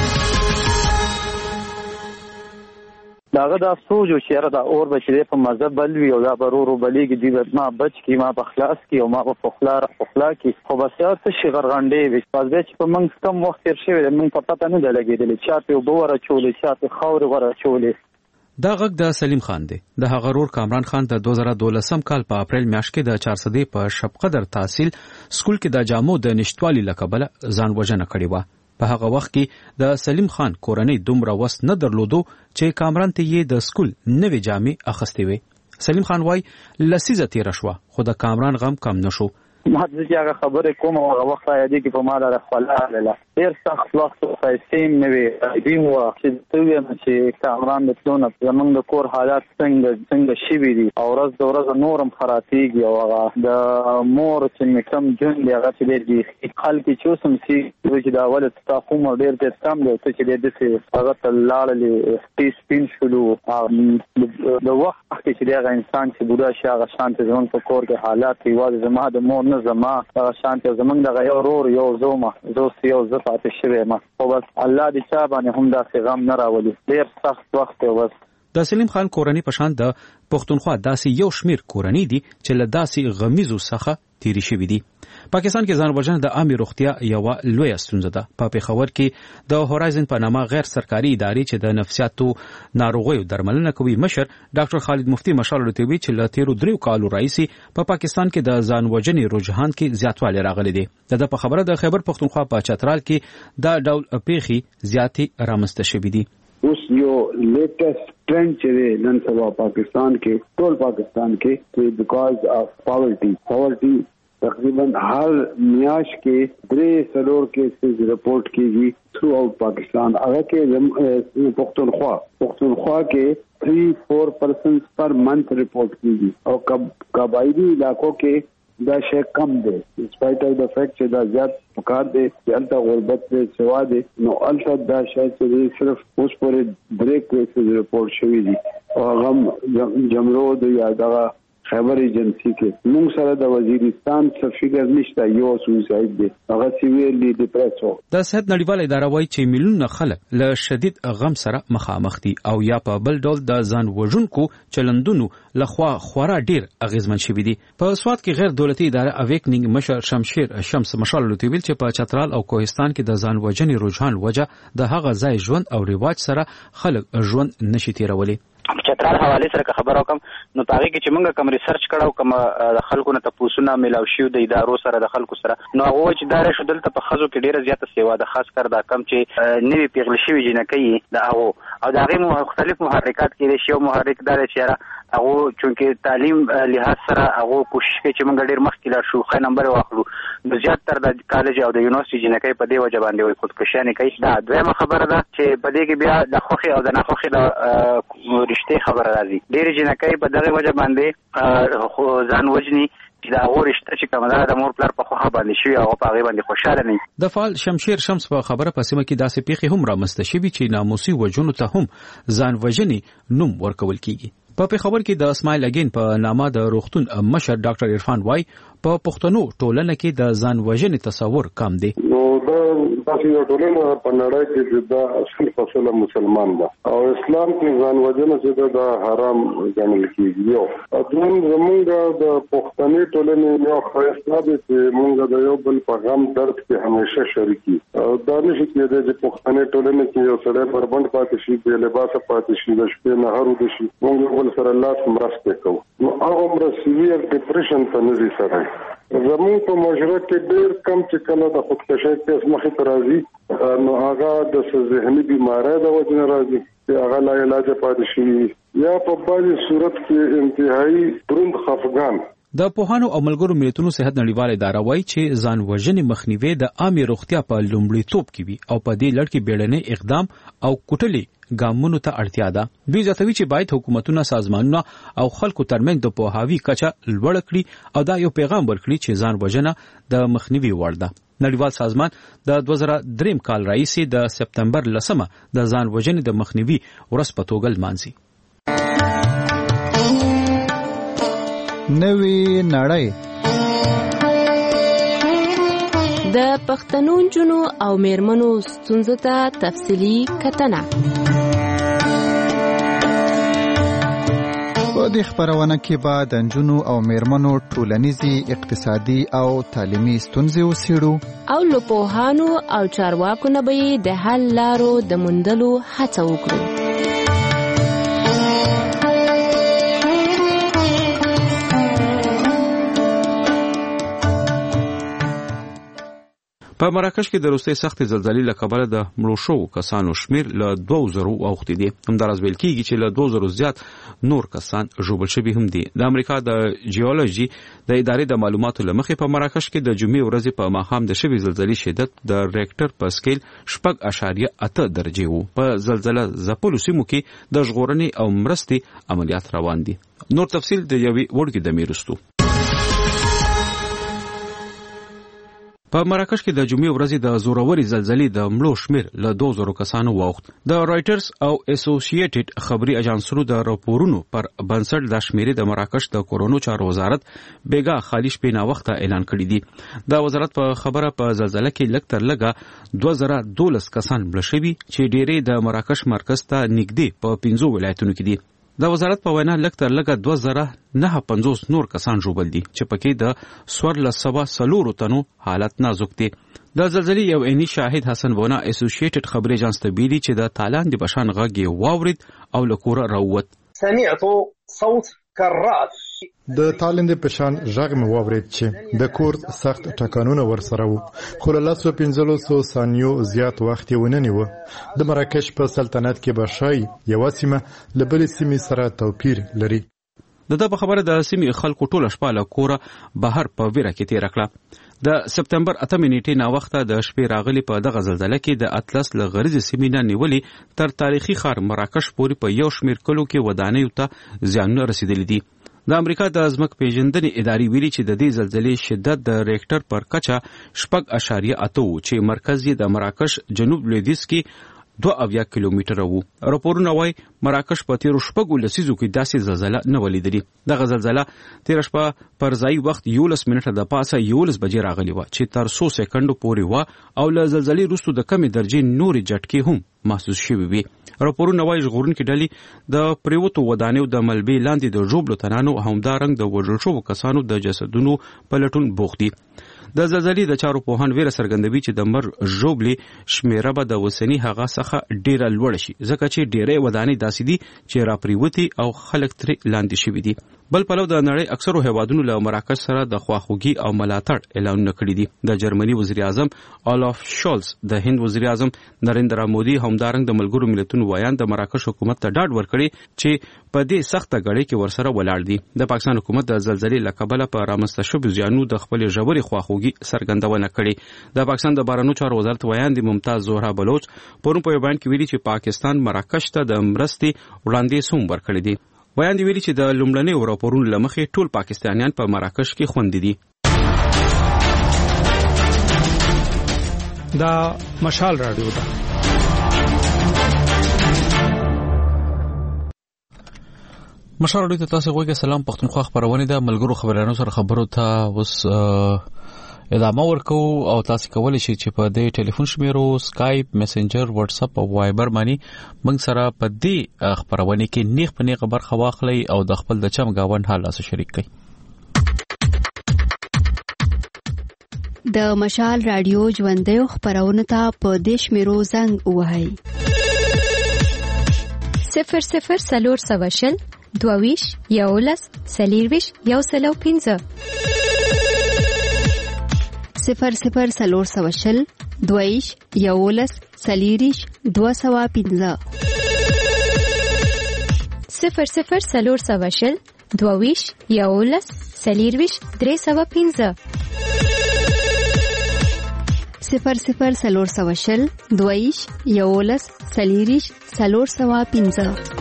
داغه دا سوچ او چیرې دا اور به چې په مذهب بلوي او دا برورو بلیږي دی ما بچ کی ما په خلاص کی او ما په خلار خلا کی خو بس یو څه شي غرغنډې وي پس به چې په موږ کم وخت تیر شوی موږ په پته نه لګېدل چې په بوره چولې چې په خاور غره چولې. دا غږ د سلیم خان دی. د هغه رور کامران خان د دوه زره دولسم کال په اپریل میاشت کې د چار سدې په شبقدر تحصیل سکول کې د جامو د نشتوالي له کبله ځان وژنه کړې وه. په هغه وخت کې د سلیم خان کورنۍ دومره وس نه درلودو چې کامران ته یې د سکول نوې جامې اخیستې وې. سلیم خان وایي لسیزه تېره شوه خو د کامران غم کم نه شو. ما چې هغه خبره کوم او هغه وخت یادې کې په ما لاره خلا لاله ډېر سخت وخت او پیسې نه وي دیم و چې ته چې کامران د ټونه زمونږ د کور حالات څنګه څنګه شي دي او ورځ د ورځ نورم خرابېږي او هغه د مور چې کم جون دی هغه چې دی خلک چې اوسم سي چې دا ول تاسو مو ډېر ډېر کم دی چې دې دې هغه ته لاړلې سپین شلو د وخت کې چې هغه انسان چې بوډا شي هغه شانت زمونږ په کور کې حالات یوازې زما د مور نه زما هغه شانت زمونږ دغه یو ورور یو زومه زوست یو زه پاتې شوی ما خو بس الله دې چا باندې هم داسې غم نه راولي ډېر سخت وخت و بس. د سلیم خان کورنۍ په شان د پښتونخوا داسې یو شمیر کورنۍ دي چې له داسې غمیزو څخه تیری شوي دي. پاکستان کې ځان وژنه د عامه روغتیا یوه لویه ستونزه ده. په پېښور کې د هورایزن په نامه غیر سرکاري ادارې چې د نفسیاتو ناروغیو درملنه کوي مشر ډاکټر خالد مفتی مشال لوتوي چې له تیرو دریو کالو راهیسې په پاکستان کې د ځان وژنې رجحان کې زیاتوالی راغلی دی. د په خبره د خیبر پښتونخوا په چترال کې دا ډول پیښې زیاتې رامنځته شوي دي. اوس یو لیټیسټ ټرند چې دی نن سبا پاکستان کې ټول پاکستان کې چې بیکاز اف پاورټي پاورټي تقریبا هر میاش کې درې سلور کیسز رپورٹ کیږي تھرو آؤٹ پاکستان. هغه کې پښتونخوا پښتونخوا کې تھری فور پرسنز پر منتھ رپورٹ کیږي او قبایلی علاقوں کې دا شی کم دی اسپایټ اف د فیکٹ چې دا زیات پکار دی چې الته غربت دی سوا دی نو الته دا شی چې صرف اوس پورې درې کیسز رپورٹ شوی دي او هغه جمرود یا دغه خیبر ایجنسی کې موږ سره د وزیرستان څخه فګر نشته یو سوسایډ دی هغه سیویرلی ډیپریس و. د صحت نړیواله اداره وايي چې میلیونه خلک له شدید غم سره مخامخ دي او یا په بل ډول د ځان وژونکو چلندونو لخوا خورا ډیر اغیزمن شوي دي. په سواد کې غیر دولتي اداره اویکنینګ مشر شمشیر شمس مشال لوتویل چې په چترال او کوهستان کې د ځان وژنې رجحان وجه د هغه ځای ژوند او رواج سره خلک ژوند نشي تیرولی. چترال حواله سره خبر وکم نو پاره کې چې موږ کوم ریسرچ کړو کوم د خلکو نه تاسو نه ملاو شو د ادارو سره د خلکو سره نو هغه چې دار شو دلته په خزو کې ډیره زیاته سیوا د خاص کر دا کم چې نوی پیغل شوی جنکې دا هغه او دا غي مختلف محرکات کې شی او محرک دار چې هغه چونکه تعلیم لحاظ سره هغه کوشش کوي چې موږ ډیر مخکې لا شو خای نمبر واخلو نو زیات تر د کالج او د یونیورسيټي جنکې په دی وجه باندې وي خودکشي نه کوي. دا دویمه خبره ده چې په دې کې بیا د خوخي او د ناخوخي د رښتې خبره راځي. ډېر جنکې په دغه وجه باندې ځان وژني چې دا ورشته چې کومه د مور پلار په خوخه باندې شي او په هغه باندې خوشاله نه. د فعال شمشیر شمس په خبره په سیمه کې داسې پیښې هم رامنځته شوي چې ناموسي وژنو ته هم ځان وژنې نوم ورکول کیږي. په پیښور کې د اسماعیل اگین په نامه د روغتون مشر ډاکټر عرفان وای په پښتنو ټولنه کې د ځان وژنې تصور کم دی. نو دا داسې یو ټولنه په نړۍ کې دا اصل فصله مسلمان ده او اسلام کې ځان وژنه چې دا حرام ګڼل کیږي. یو اذن زمونږ د پښتني ټولنې یو خاصه ده چې مونږ د یو بل په غم درد کې همیشه شریکي او دا نشي کېدای چې پښتني ټولنه کې یو سړی بربند پاتې شي د لباس پاتې شي د شپې نه هرو د شي مونږ سره لاس مرسته کوو نو هغه مر سیویر ډیپریشن ته نزي سره زمون په معاشره کې ډېر کم چې کله د خودکشي کیس مخې ته راځي نو هغه د ذهني بیماری د وجه راځي چې هغه لا علاج پاتې شي یا په بعضي صورت کې انتهایی دروند خفګان. د پوهانو او ملګرو ملتونو صحت نړیواله اداره وايي چې ځان وژنې مخنیوي د عامه روغتیا په لومړیتوب کې وي او په دې لړ کې بیړنی اقدام او کوټلي ګامونو ته اړتیا ده. دوی زیاتوي چې باید حکومتونه سازمانونه او خلکو ترمنځ د پوهاوي کچه لوړه کړي او دا یو پیغام ورکړي چې ځان وژنه د مخنیوي وړ ده. نړیوال سازمان د دوه زره درې کال راهیسې د سپتمبر لسمه د ځان وژنې د مخنیوي ورځ په توګه لمانځي. نوی نړۍ د پښتنو جنو او میرمنو ستونزو ته تفصیلی کتنه. په دې خبرونه کې به د نجونو او میرمنو ټولنیزي اقتصادي او تعلیمي ستونزې وڅېړو او له پوهانو او چارواکو نه به د حل لارو د موندلو هڅه وکړو. په مراکش کې د روسي سختې زلزلې له کبله د مړو شوو کسانو شمیر له دوه زرو اوښتی دی. همداراز ویل کېږي چې له دوه زرو زیات نور کسان ژوبل شوي هم دي. د امریکا د جیولوژي د ادارې د معلوماتو له مخې په مراکش کې د جمعې ورځې په ماښام د شوې زلزلې شدت د ریکټر په سکیل شپږ اعشاریه اته درجې وو. په زلزله ځپلو سیمو کې د ژغورنې او مرستې عملیات روان دي. نور تفصیل د یوې وړوکې دمې وروسته. په مراکش کې د جمعې ورځې د زوروري زلزلې د مړو شمیر له دوه زره کسانو واوښت. د رایټرز او اسوسییټډ خبري اژانسونو د راپورونو پر بنسټ د شمیرې د مراکش د کورونو چارو وزارت بیګا خالی شپې نا وخته اعلان کړی دی. د وزارت په خبره په زلزلې کې لږ تر لږه دوه زره دولس کسان مړه شوي چې ډېرې د مراکش مرکز ته نږدې په پنځو ولایتونو کې دي. د وزارت په وینا لږ تر لږه دوه زره نهه پنځوس نور کسان ژوبل دي چې پکې د څوارلس سوه څلورو تنو حالت نازک دی. د زلزلې یو عیني شاهد حسن بونا اسوسییټډ خبري اژانس ته ویلي چې د تالان د بشان غږ یې واورید او له کوره راووت. سمعت صوت کرات د تالند په شان ژغ مې واورید چې د کور سخت ټکانونه ورسره وو، خو له لسو پنځلسو ثانیو زیات وخت یې ونه نیوه. د مراکش په سلطنت کې به ښایي یوه سیمه له بلې سیمې سره توپیر لري. د ده په خبره د سیمې خلکو ټوله شپه له کوره بهر په ویره کې تېره کړه. د سپتمبر اتمې نیټې ناوخته د شپې راغلي په دغه زلزله کې د اطلس له غریزې سیمې نه نیولې تر تاریخي ښار مراکش پورې په یو شمېر کلو کې ودانیو ته زیانونه رسېدلي دي. د امریکا د ځمکې پیژندنې ادارې ویلي چې د دې زلزلې شدت د ریکټر پر کچه شپږ اعشاریه اته و چې مرکز یې د مراکش جنوب لویدیځ کې دوه اویا کیلومتره وو. راپورونه وایي مراکش په تیرو شپږو لسیزو کې داسې زلزله نه ولیدلې. دغه زلزله تیره شپه پر ځایي وخت یولس منټه د پاسه یولس بجې راغلې وه چې تر څو سکندو پورې وه او له زلزلې وروسته د کمې درجې نورې جټکې هم محسوس شوي وي. راپورونه وایي ژغورونکي ډلې د پریوتو ودانیو د ملبې لاندې د ژوبلو تنانو همدارنګ د وژل شوو کسانو د جسدونو په لټون بوخت دي. د زلزلې د چارو پوهان ویره څرګندوي چې د مړ ژوبلې شمیره به د اوسني هغه څخه ډیره لوړه شي ځکه چې ډیرې ودانۍ داسې دي چې راپریوتي او خلک ترې لاندې شوي دي. بل پلو د نړۍ اکثرو هیوادونو له مراکش سره د خواخوږي او ملاتړ اعلانونه کړي دي. د جرمني وزیر اعظم اولاف شولز، د هند وزیر اعظم نریندرا مودي همدارنګ د ملګرو ملتونو ویان د مراکش حکومت ته ډاډ ورکړي چې په دې سخته غړې کې ورسره ولاړ دي. د پاکستان حکومت د زلزلې له کبله په رامنځته شویو زیانونو د خپل ژورې خواخوږي څرګندونه کړې. د پاکستان د بهرنیو چارو وزارت ویان د ممتاز زهرا بلوچ پرون په بیان کې ویلي چې پاکستان مراکش ته د مرستې وړاندیز هم ورکړی دی. ویان دی ویلي چې د لومړنیو راپورونو له مخې ټول پاکستانیان په مراکش کې خوندي دي. دا مشال رادیو ده. مشال رادیو ته تاسو غوږی سلام پښتونخوا خبرونه ده. ملګرو خبرانو سره خبرو ته اوس ادامه ورکو او تاسو کولی شئ چې په دې ټلیفون شمیرو سکایپ، میسنجر، واتس اپ او وایبر باندې موږ سره په دې خبرونه کې نیغ په نیغ برخه واخلئ او د خپل د چم گاوند حال سره شریک کړئ. د مشال رادیو ژوندۍ خبرونه ته په دې شمیرو زنګ ووهئ. صفر صفر سلور سوشل دوویش یولس سلیرویش یو سلو پنځه صفر صفر سلور سوشل دویش یولس سلیریش دو سوا پنځه صفر صفر سلور سوشل دویش یولس سلیرویش درې سوا پنځه صفر صفر سلور سوشل دویش یولس سلیریش سلور سوا پنځه.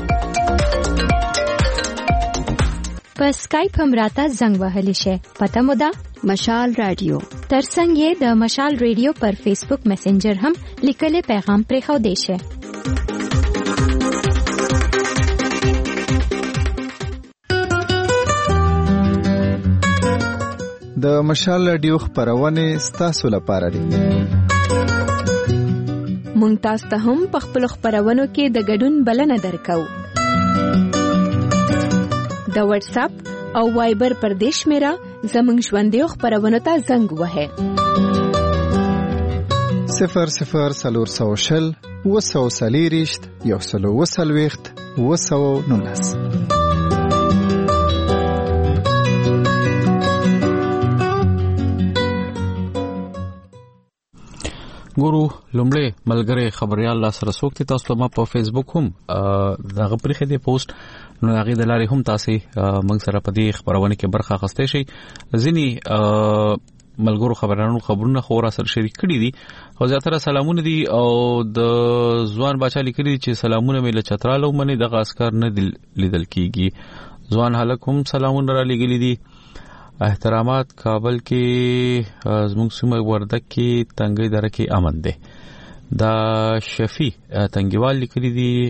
په سکایپ هم راته زنګ وهلی شي. پته مو ده مشال رادیو. ترڅنګ یې د مشال ریډیو پر فیسبوک میسنجر هم لیکلي پیغام پرېښو دی شي. د مشال رادیو خبرونه ستاسو لپاره دي. مونږ تاسو ته هم په خپل خبرونو کې د ګډون بلنه درکو. د واتس اپ او وایبر پر دیش میرا زمنګ ژوندۍ خبرونه ته زنګ وهه. صفر صفر سلور سوشل وسو سلیریشت یو سلو وسلويخت وسو نونس. ګورو لومړی ملګری خبريال لا سره سوکته تاسو ما په فیسبوک هم دغه پرخه دی پوسټ نو هغه د لارې هم تاسو موږ سره په دې خبرونه کې برخه اخیستئ شئ. ځینی ملګرو خبرانو خبرونه خورا سره شریک کړي دي او زیاتره سلامونه دي او د ځوان بچا لیکلي چې سلامونه مې له چترالو منې دغه اسکر نه لیدل کیږي. ځوان هلک هم سلامونه را لګلي دي احترامات کابل کې زموږ سیمه وردک کې تنګي دره کې امن ده. دا شفیع تنګیوال لیکلي دي.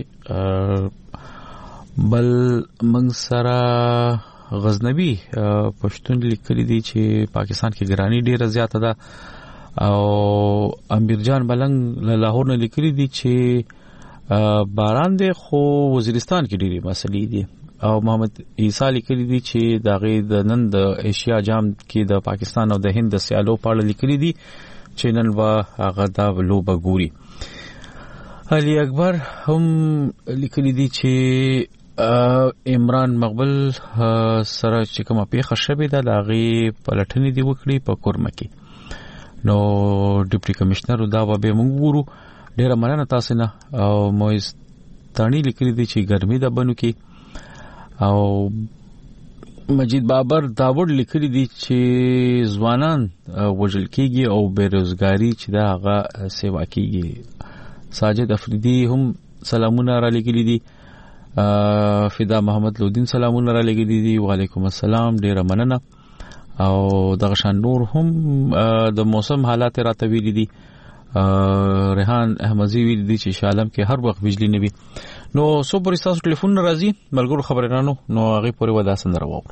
بل موږ سره غزنوي پښتون لیکلي دي چې پاکستان کې ګرانی ډیره زیاته ده. او امیر جان بلنګ له لاهور نه لیکلي دي چې باران دی خو وزیرستان کې ډیره مسلې دي. او محمد عیسی لیکلي دي چې د غي د نن د ایشیا جام کې د پاکستان او د هند د سیالو په اړه لیکلي دي چې نن وا هغه دا لوبه ګوري. علي اکبر هم لیکلي دي چې عمران مقبل سره چې کومه پیښه شوې ده د غي پلټنې دی وکړي په کورمه کې. نو ډیپټي کمشنر دا به موږ ګورو. ډیره مننه تاسو نه. او مویز تانی لیکلي دي چې ګرمي ده بنو کې. او مجید بابر داوود لیکلي دي چې ځوانان وژل کیږي او بیروزګاری چې دا هغه سیوا کیږي. ساجد افریدي هم سلامونه را لګلي دي. فدا محمد لودین سلامونه را لګلي دي. وعلیکم السلام. ډیره مننه. او دغه شان نور هم د موسم حالات راته ویلي دي. ریحان احمدی ویلي دي چې شالم کې هر وخت بجلی نه وي. نو سو پوری تاسو ټلیفون راځي ملګرو خبرانو نو هغه پوری ودا سندره وو.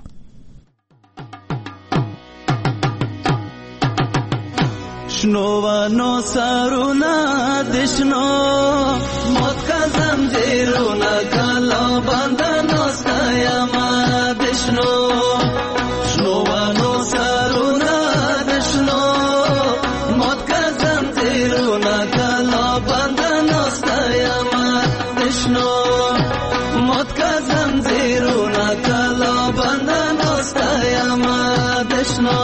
شنوانو سارونا دشنو موت کا زنجیرونا کالو بندنو ستایما دشنو شنوانو سارونا دشنو موت کا زنجیرونا کالو بندنو ستایما دشنو موت کا زنجیرونا کالو بندنو ستایما دشنو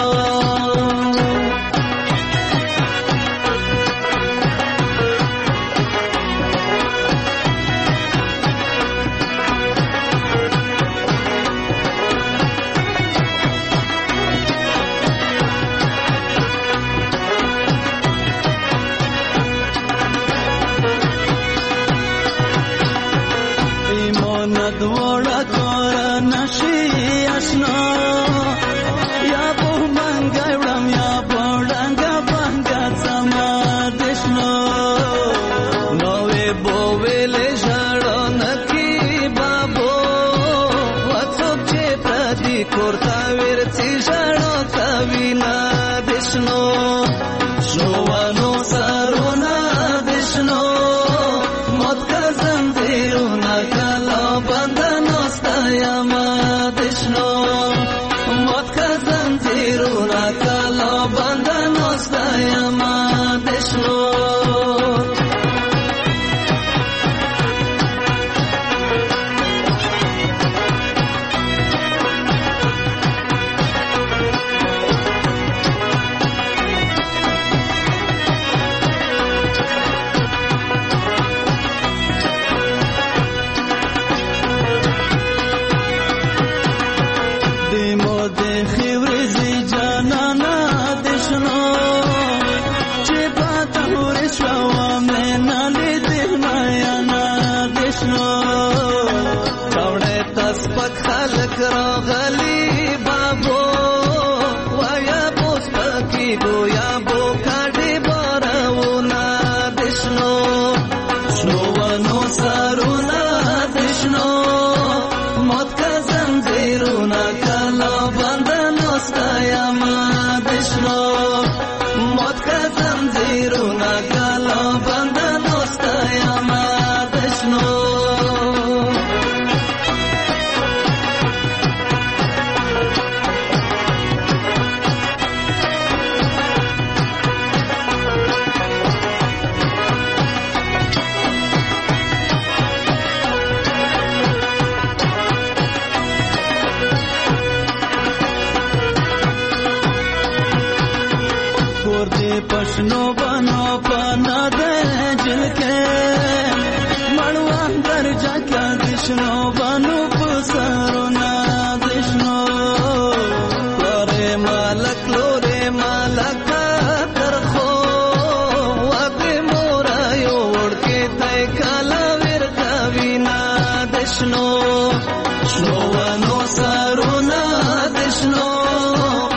Shno, shno, no saruna, shno.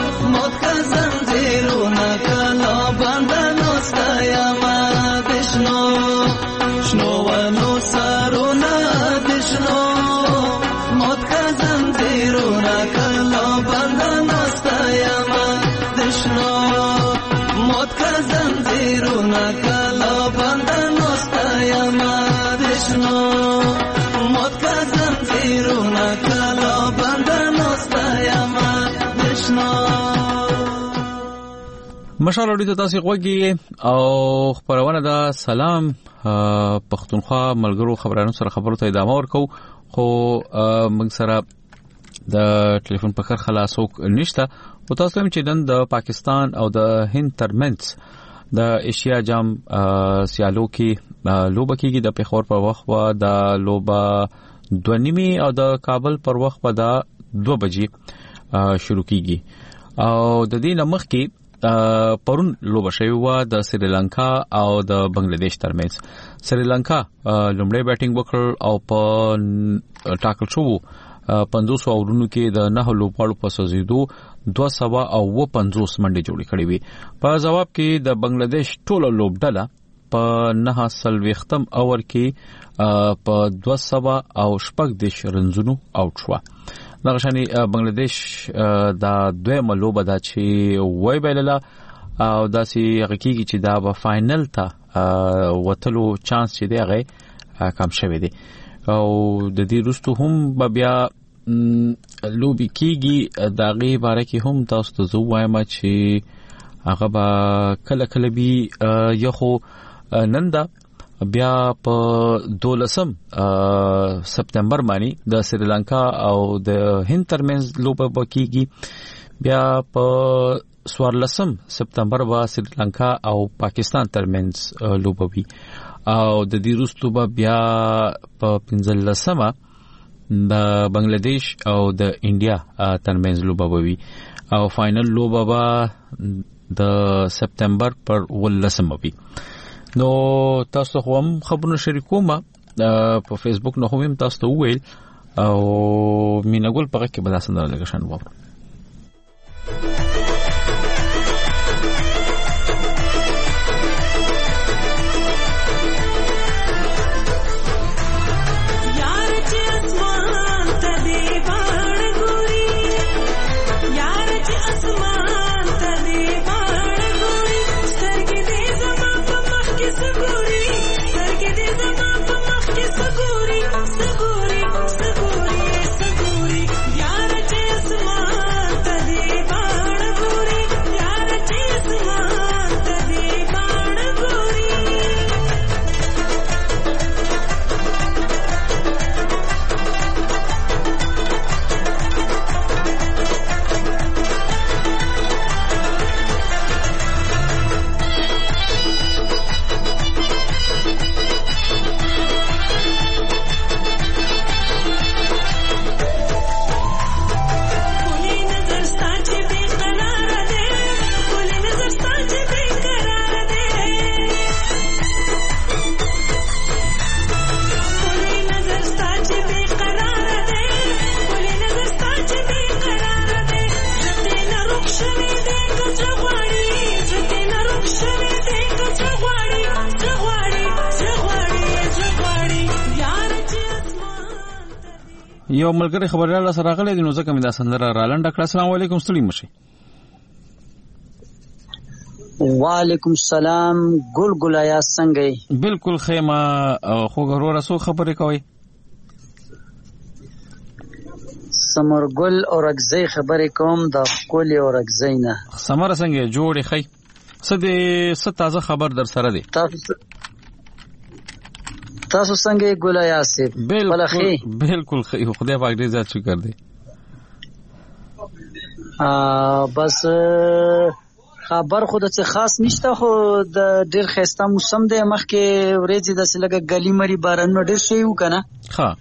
زنجیرونه کلا بندن استایم دشنو موت کا زنجیرونه کلا بندن استایم دشنو. مشال اوري ته تاسو غوږی او خبرونه دا سلام پښتونخوا ملګرو خبرانو سره خبرو ته ادامه ورکو خو موږ سره د ټلیفون په کار خلاصو نشته او تاسو هم چې نن د پاکستان او د هند ترمنځ د ایشیا جام سیالو کې لوبه کېږي د پیښور په وخت و د لوبه دوه نیمه او د کابل پر وخت و د دوه بجې شروع کېږي او د دې نمخ کې پرون لوبه شوی و د سریلانکا او د بنگلاديش ترمنځ. سریلانکا لومړی بیټینګ وکړ او په ټاکل شو پنځوس اورونو کې د نه لوبغاړو په سوزیدو دوه سوه او پنځوس منډې جوړې کړې وي. په جواب کې د بنگلاديش ټوله لوبډله په نه سلويختم اور کې په دوه سوه او شپږ دیش رنزونو اوټ شو. دغه شانې بنگلاديش دا دویمه لوبه ده چې وای بلله او داسې حقیقي چې دا به فائنل ته وتلو چانس چې دی هغه کم شوی دی او د دې وروسته هم به بیا لوبي کېږي د هغې باره کې هم تاسو ته زه ووایم چې هغه به کله کله وي یا خو نن ده بیا په دولسم سپتمبر باندې د سریلانکا او د هند ترمنځ لوبه وکړي. بیا په څوارلسم سپتمبر به سریلانکا او پاکستان ترمنځ لوبه وي او د دې وروسته به بیا په پنځلسمه د بنگلاديش او د انډیا ترمنځ لوبه وي او فائنل لوبه به د سپتمبر پر ولسمه وي. نو تاسو هم خبرونه شریکوم په فیسبوک نه هم تاسو ته وویل او مینګول په کې به تاسو نه لګښن وره. یو ملګری خبريال سره غلې دي نو ځکه مې دا سندره رالنډ کړه. السلام علیکم ستړي مشي. وعلیکم السلام ګل ګلایا څنګه؟ بالکل خیمه خو غرور سو خبرې کوي. سمر ګل اورګزی خبرې کوم د خپل اورګزی نه. سمر څنګه جوړې خي څه دې څه تازه خبر در سره دی؟ تاسو تاسو څنګه ګلایا سي؟ بالکل بالکل خي خدای پاک دې زیات شکر دی. ا بس خبر خود څه خاص نشته خو د ډیر خسته موسم دی مخکې ورېځي د سلګه غلي مری باران ډیر شي وکنه. ها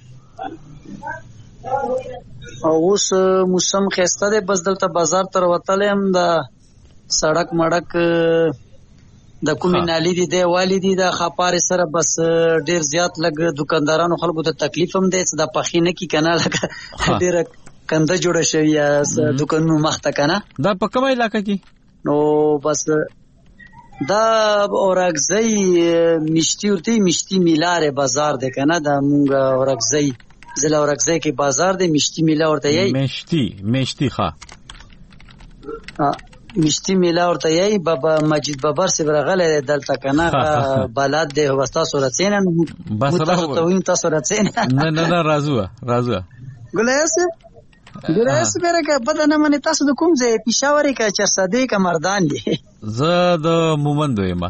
او اوس موسم خسته دی بس دلته بازار تر وتلم د سړک مړک د کومې نالي دي د والی دي د خپاره سره بس ډیر زیات لګ دکاندارانو خلکو ته تکلیف هم دی چې د پخینه کې کنه لګ ډیر کنده جوړه شوی یا دکانونو مخته کنه. دا په کومه علاقه کې؟ نو بس دا اورګزی مشتی ورته مشتی میلاره بازار ده کنه د مونږ اورګزی زله اورګزی کې بازار ده مشتی میلا ورته یی مشتی مشتی ښا مشتي میلا ورته یی بابا مجید بابر سی برغله دلته کنه بلد دی وستا سورتین بس راو ته وین تاسو راتین نه نه نه رازو رازو ګلیاس ګلیاس برګه بدنه منی تاسو د کوم ځای پېښوري کا چرسدې کا مردان دي زه د مومند یم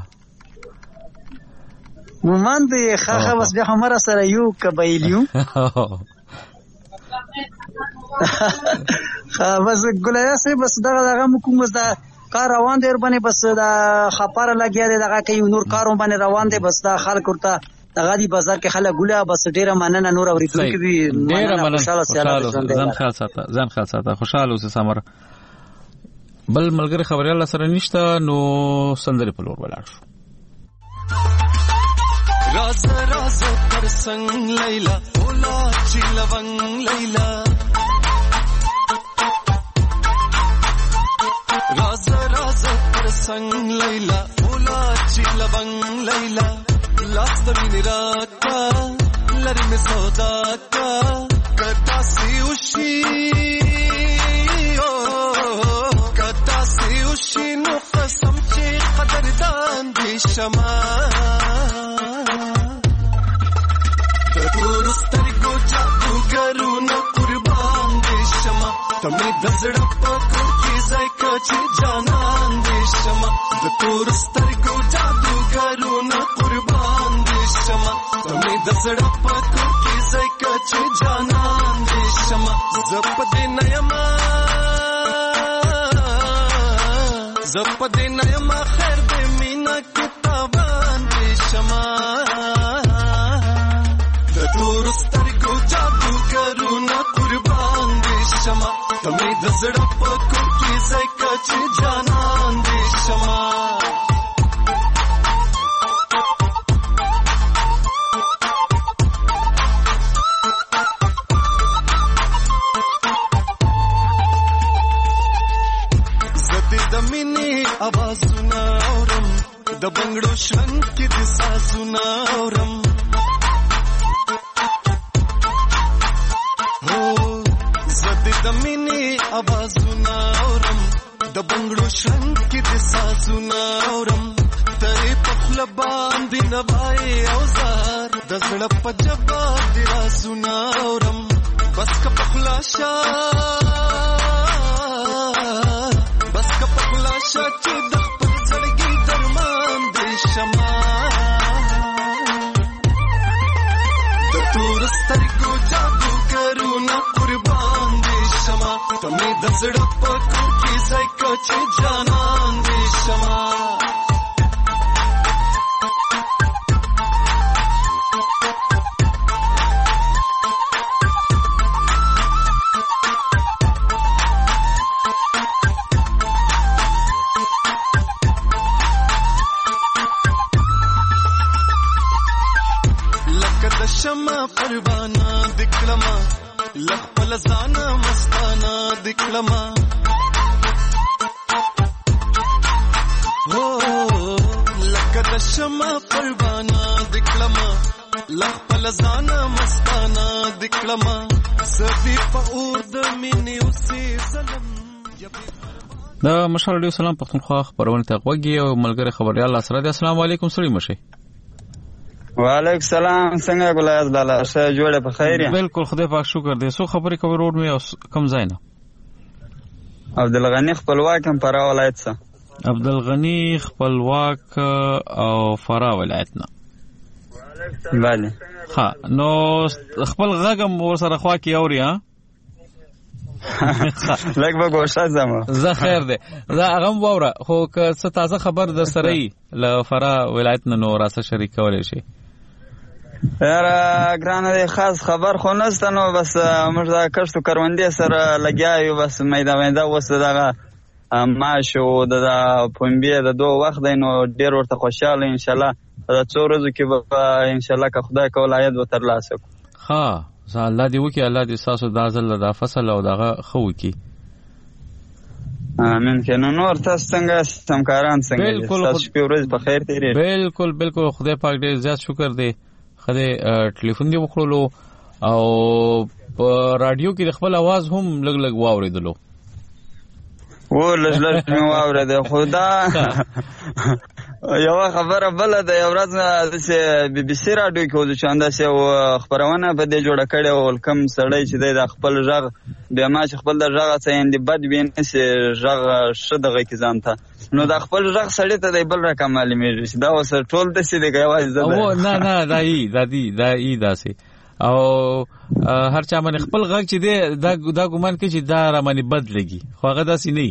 مومند خخه بس بیا همره سره یو قبایلیو خا بس ګلیاس بس دغه دغه کوم بس دا کار روان دی باندې بس دا خپاره لګیا دی دغه کوي نور کارون باندې روان دی بس دا خلک ورته دغه دی بازار کې خلک ګوله بس ډیره مننه نور اوریدونکو وي ډیره مننه ځان خیال ساته ځان خیال ساته خوشاله اوسه سمره بل ملګری خبريال سره نشته نو سندري په لور ولاړ شو راز راز پر سنگ لیلا اولا چی لونگ لیلا راز راز پر سنگ لیلا اولا چی لونگ لیلا لاست مینی راکا لری میں سودا کا کتا سی اوشی کتا سی اوشی نو قسم چی قدردان دی شما تور سترګو جادو ګرونه قربان دې شمه تمې د زړه په کور کې ځای کچې جانان دې شمه د تور سترګو جادو ګرونه قربان دې شمه تمې د زړه په کور کې ځای کچې جانان دې شمه زپ دې نېما زپ دې نېما خیر دې مینا کتابان دې شمه تور سترګو جادو ګرونه قربان دې شمه تمې د زړه په کور کې ځای کچې جانان دې شمه زه دې د مینې اوازونه اورم د بنګړو شرنګ کې دې سازونه اورم د مینې اوازونه اورم د بنګړو شرنګ کې د سازونه اورم ترې په خوله باندې نوای اوزار د زړه په جبه د رازونه اورم بس که په خوله شا بس که په خوله شا چې د خپل زړګي درمان دې شمه د تور سترګو جادوګرونه قربان شما تمې د زړه په کور کې ځای کچې جانان دې شما لکه د شمع پروانه د کلمه لخپل ځان مستانه دکړما هو لکه د شمع پروانه دکړما لخپل ځان مستانه دکړما زدي په اور د مینې اوسې ظلم د مشال رادیو سلام پښتونخوا خبرونه ته غوږی او ملګری خبريال سره د السلام علیکم سړي مشه وعلیکم السلام څنګه ګلایز بالا شه جوړه په خیر بالکل خدای پاک شکر دې سو خبرې کوي روډ مې کم ځای نه عبدالغنی خپلواک هم فرا ولایت څه عبدالغنی خپلواک او فرا ولایت نه bale ها نو خپل غږم ور سره خوا کې اوري ها لږ به ګوښه زما زه خیر ده زه هغه ووره خو که څه تازه خبر در سره ای ل فرا ولایت نه نو راسه شریک کولای شي یاره ګرانه دی خاص خبر خو نسته نو بس موږ د کښتو کروندې سره لګیا یو بس میده میده اوس دغه ماشو د پنبې د دوه وخت دی نو ډېر ورته خوشحاله انشاءالله د څو ورځو کې به انشاءالله که خدای کول عاید به ترلاسه کړو ها الله دې وکړي الله دې ستاسو دا ځل د فصل او دغه ښه وکړي امین که نو نور تاسو څنګه همکاران څنګه دي تاسو شپې ورځې په خیر تېرېږي بالکل بالکل خدای پاک ډېر زیات شکر دی خدای ټلیفون دې وکړلو او په رادیو کې د خپل आवाज هم لګ لګ واورېدلو و لږ لږ مې واورېده خو دا یوه خبره بله ده. یو ورځ داسې بي بي سي راډیو کې وځو چې همداسې یو خپرونه په دې جوړه کړې وه، کوم سړی چې دی د خپل غږ بیا ما چې خپل د غږه څه یعنې بد وي نسي غږ ښه دغه کړي ځان ته، نو دا خپل غږ سړي ته دی بل رقم معلومېږي چې دا اوس ټول داسې دی که یوازې زه دی. نه نه دا یي دا دي دا یي داسې او هر چا باندې خپل غږ چې دی دا دا ګمان کوي چې دا را باندې بد لګي، خو هغه داسې نه وي.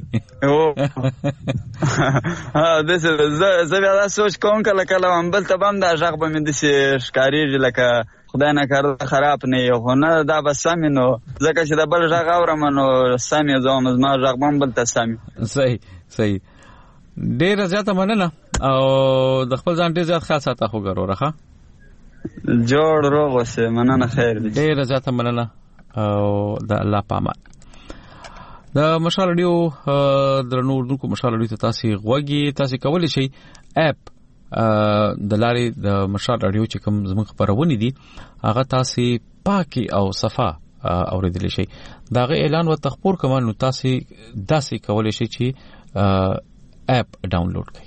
زه بیا دا سوچ کوم کله کله هم بل ته به هم دا غږ به مې داسې ښکارېږي لکه خدای نه کار خراب نه وي، خو نه دا به سم وي، نو ځکه چې د بل غږ اورم نو سم یې زه هم زما غږ به هم بل ته سم وي. صحیح صحیح. ډېره زیاته مننه او د خپل ځان ډېر زیات خیال ساته خو ګروره ښه جوړ روغ اوسې. مننه خیر دی. ډېره زیاته مننه او د الله په امان. د مشال راډیو درنو اردوونکو مشال راډیو ته تاسې غوږی تاسې کولی شئ اپ د لارې د مشال راډیو چې کوم زموږ خپرونې دي هغه تاسې پاکي او صفا اورېدلی شئ. د هغه اعلان ورته خپور کوم نو تاسې داسې کولی شئ چې اپ ډاونلوډ کړئ.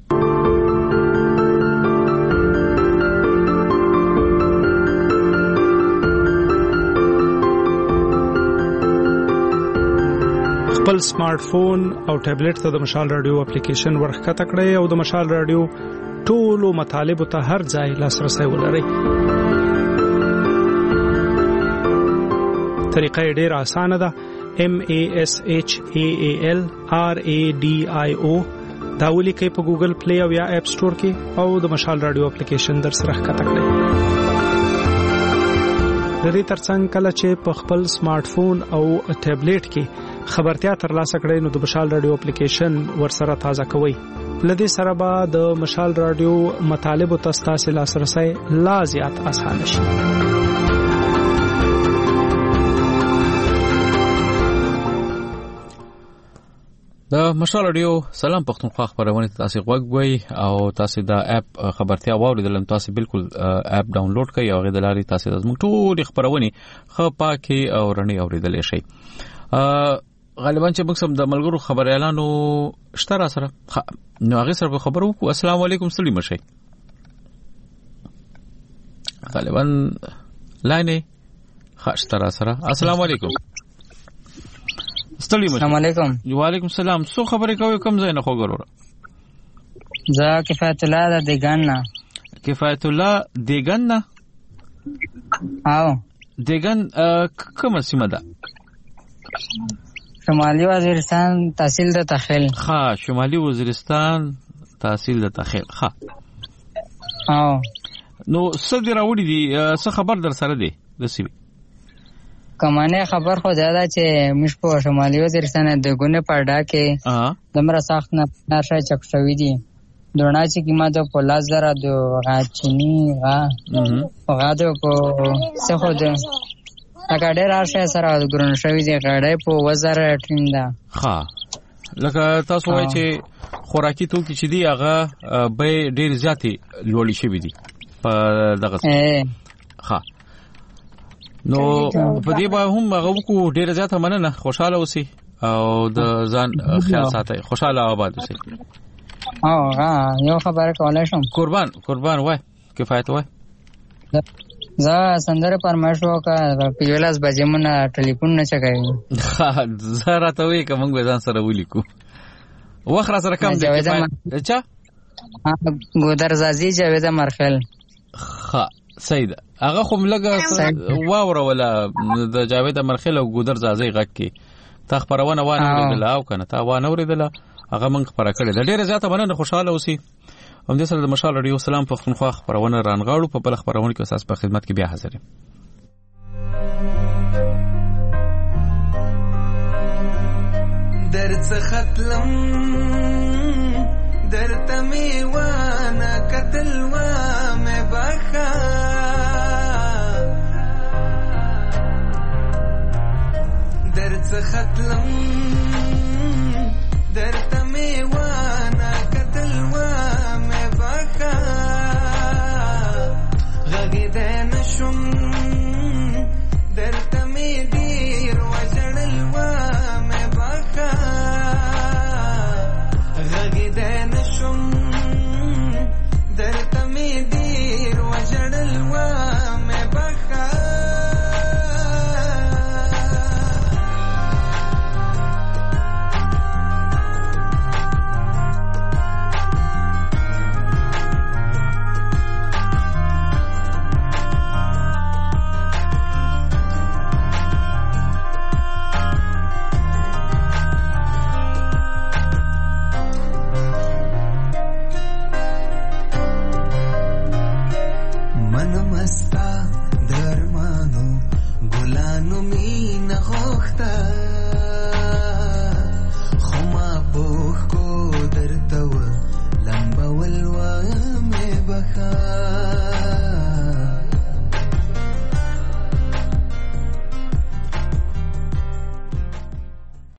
خپل سمارټ فون او ټابلیټ ته د مشال رادیو اپلیکیشن ورښکته کړئ او د مشال رادیو ټولو مطالبو ته هر ځای لاسرسی ولرئ. طریقه یې ډېره اسانه ده. M A S H A A L R A D I O دا ولیکئ په ګوګل پلی او یا اپ سټور کې او د مشال رادیو اپلیکیشن در سره ښکته کړئ. د دې ترڅنګ کله چې په خپل سمارټ فون او ټابلیټ کې خبرتیا ترلاسه کړئ نو د مشال رادیو اپلیکیشن ورسره تازه کوئ. لدې سره به د مشال رادیو مطالبو ته ستاسو لاسرسی لا زیات اسانه شي. د مشال رادیو سلام پښتونخوا خبرونه تاسو غوږوي او تاسو دا اپ خبرتیا واوریدل نو تاسو بالکل اپ ډاونلوډ کړئ او غوډه لاري تاسو د موږ ټول خبرونه خو پاکي او رڼي اوریدل شي. غالبا چې موږ سم د ملګرو خبر اعلانو شته سره نو هغه سره خبرو کو. السلام علیکم سلیم شي. غالبا لاینه خاصه سره. السلام علیکم. السلام علیکم. وعلیکم السلام. سو خبرې کوي کوم ځای نه خو ګوره. زه کفایت الله د دیګان نه. کفایت الله دیګان نه. او دیګان کومه سیمه ده؟ شمالي وزیرستان تحصیل د تخیل. ها شمالي وزیرستان تحصیل د تخیل. ها او نو څه دی راوړي دي څه خبر در سره دی د سیمه؟ کمانه خبر خو دا ده چې موږ په شمالي وزیرستان د ګونه پړډا کې دمر سخت نه نشه چک شوې دي. دونه چې کیما د پولاس زرا د غاچنی غا غا د کو څه خو ده هغه ډېر راشه سره د ګرون شوې دي غړې په وزر ټیم ده. ها لکه تاسو وایي چې خوراکي توکي چې دی هغه به ډېر زیاتې لوړې شوې دي په دغه ها نو په دې به هم هغه کو ډېر زیاته مننه. خوشاله اوسئ او د ځان خیال ساتئ. خوشاله آباد اوسئ. او ها یو خبره کولای شم. قربان قربان وای کفایت وای. زه سندره پرمایش وکړه په یولاس بجې مونږ ټلیفون نه چګای. زه راته وی کوم به ځان سره ولیکو. وخت را سره کم دی کفایت. چا؟ ګودرزازي جاوید مرخل. ها صحیح ده. هغه خو ملګه واوره ولا د جاوید مرخل او ګودرزازي غږ کې تا خبرونه وانه ورېدل او کنه تا وانه ورېدل هغه موږ خبره کړې. د ډېر زیاته مننه. خوشاله اوسئ. هم دې سره د مشال رادیو سلام پښتونخوا خبرونه رانغاړو په بل خبرونه کې اساس په خدمت کې بیا حاضر یم. درڅ ختلم درته می وانا قتل وا مې بخا درڅ ختلم درته می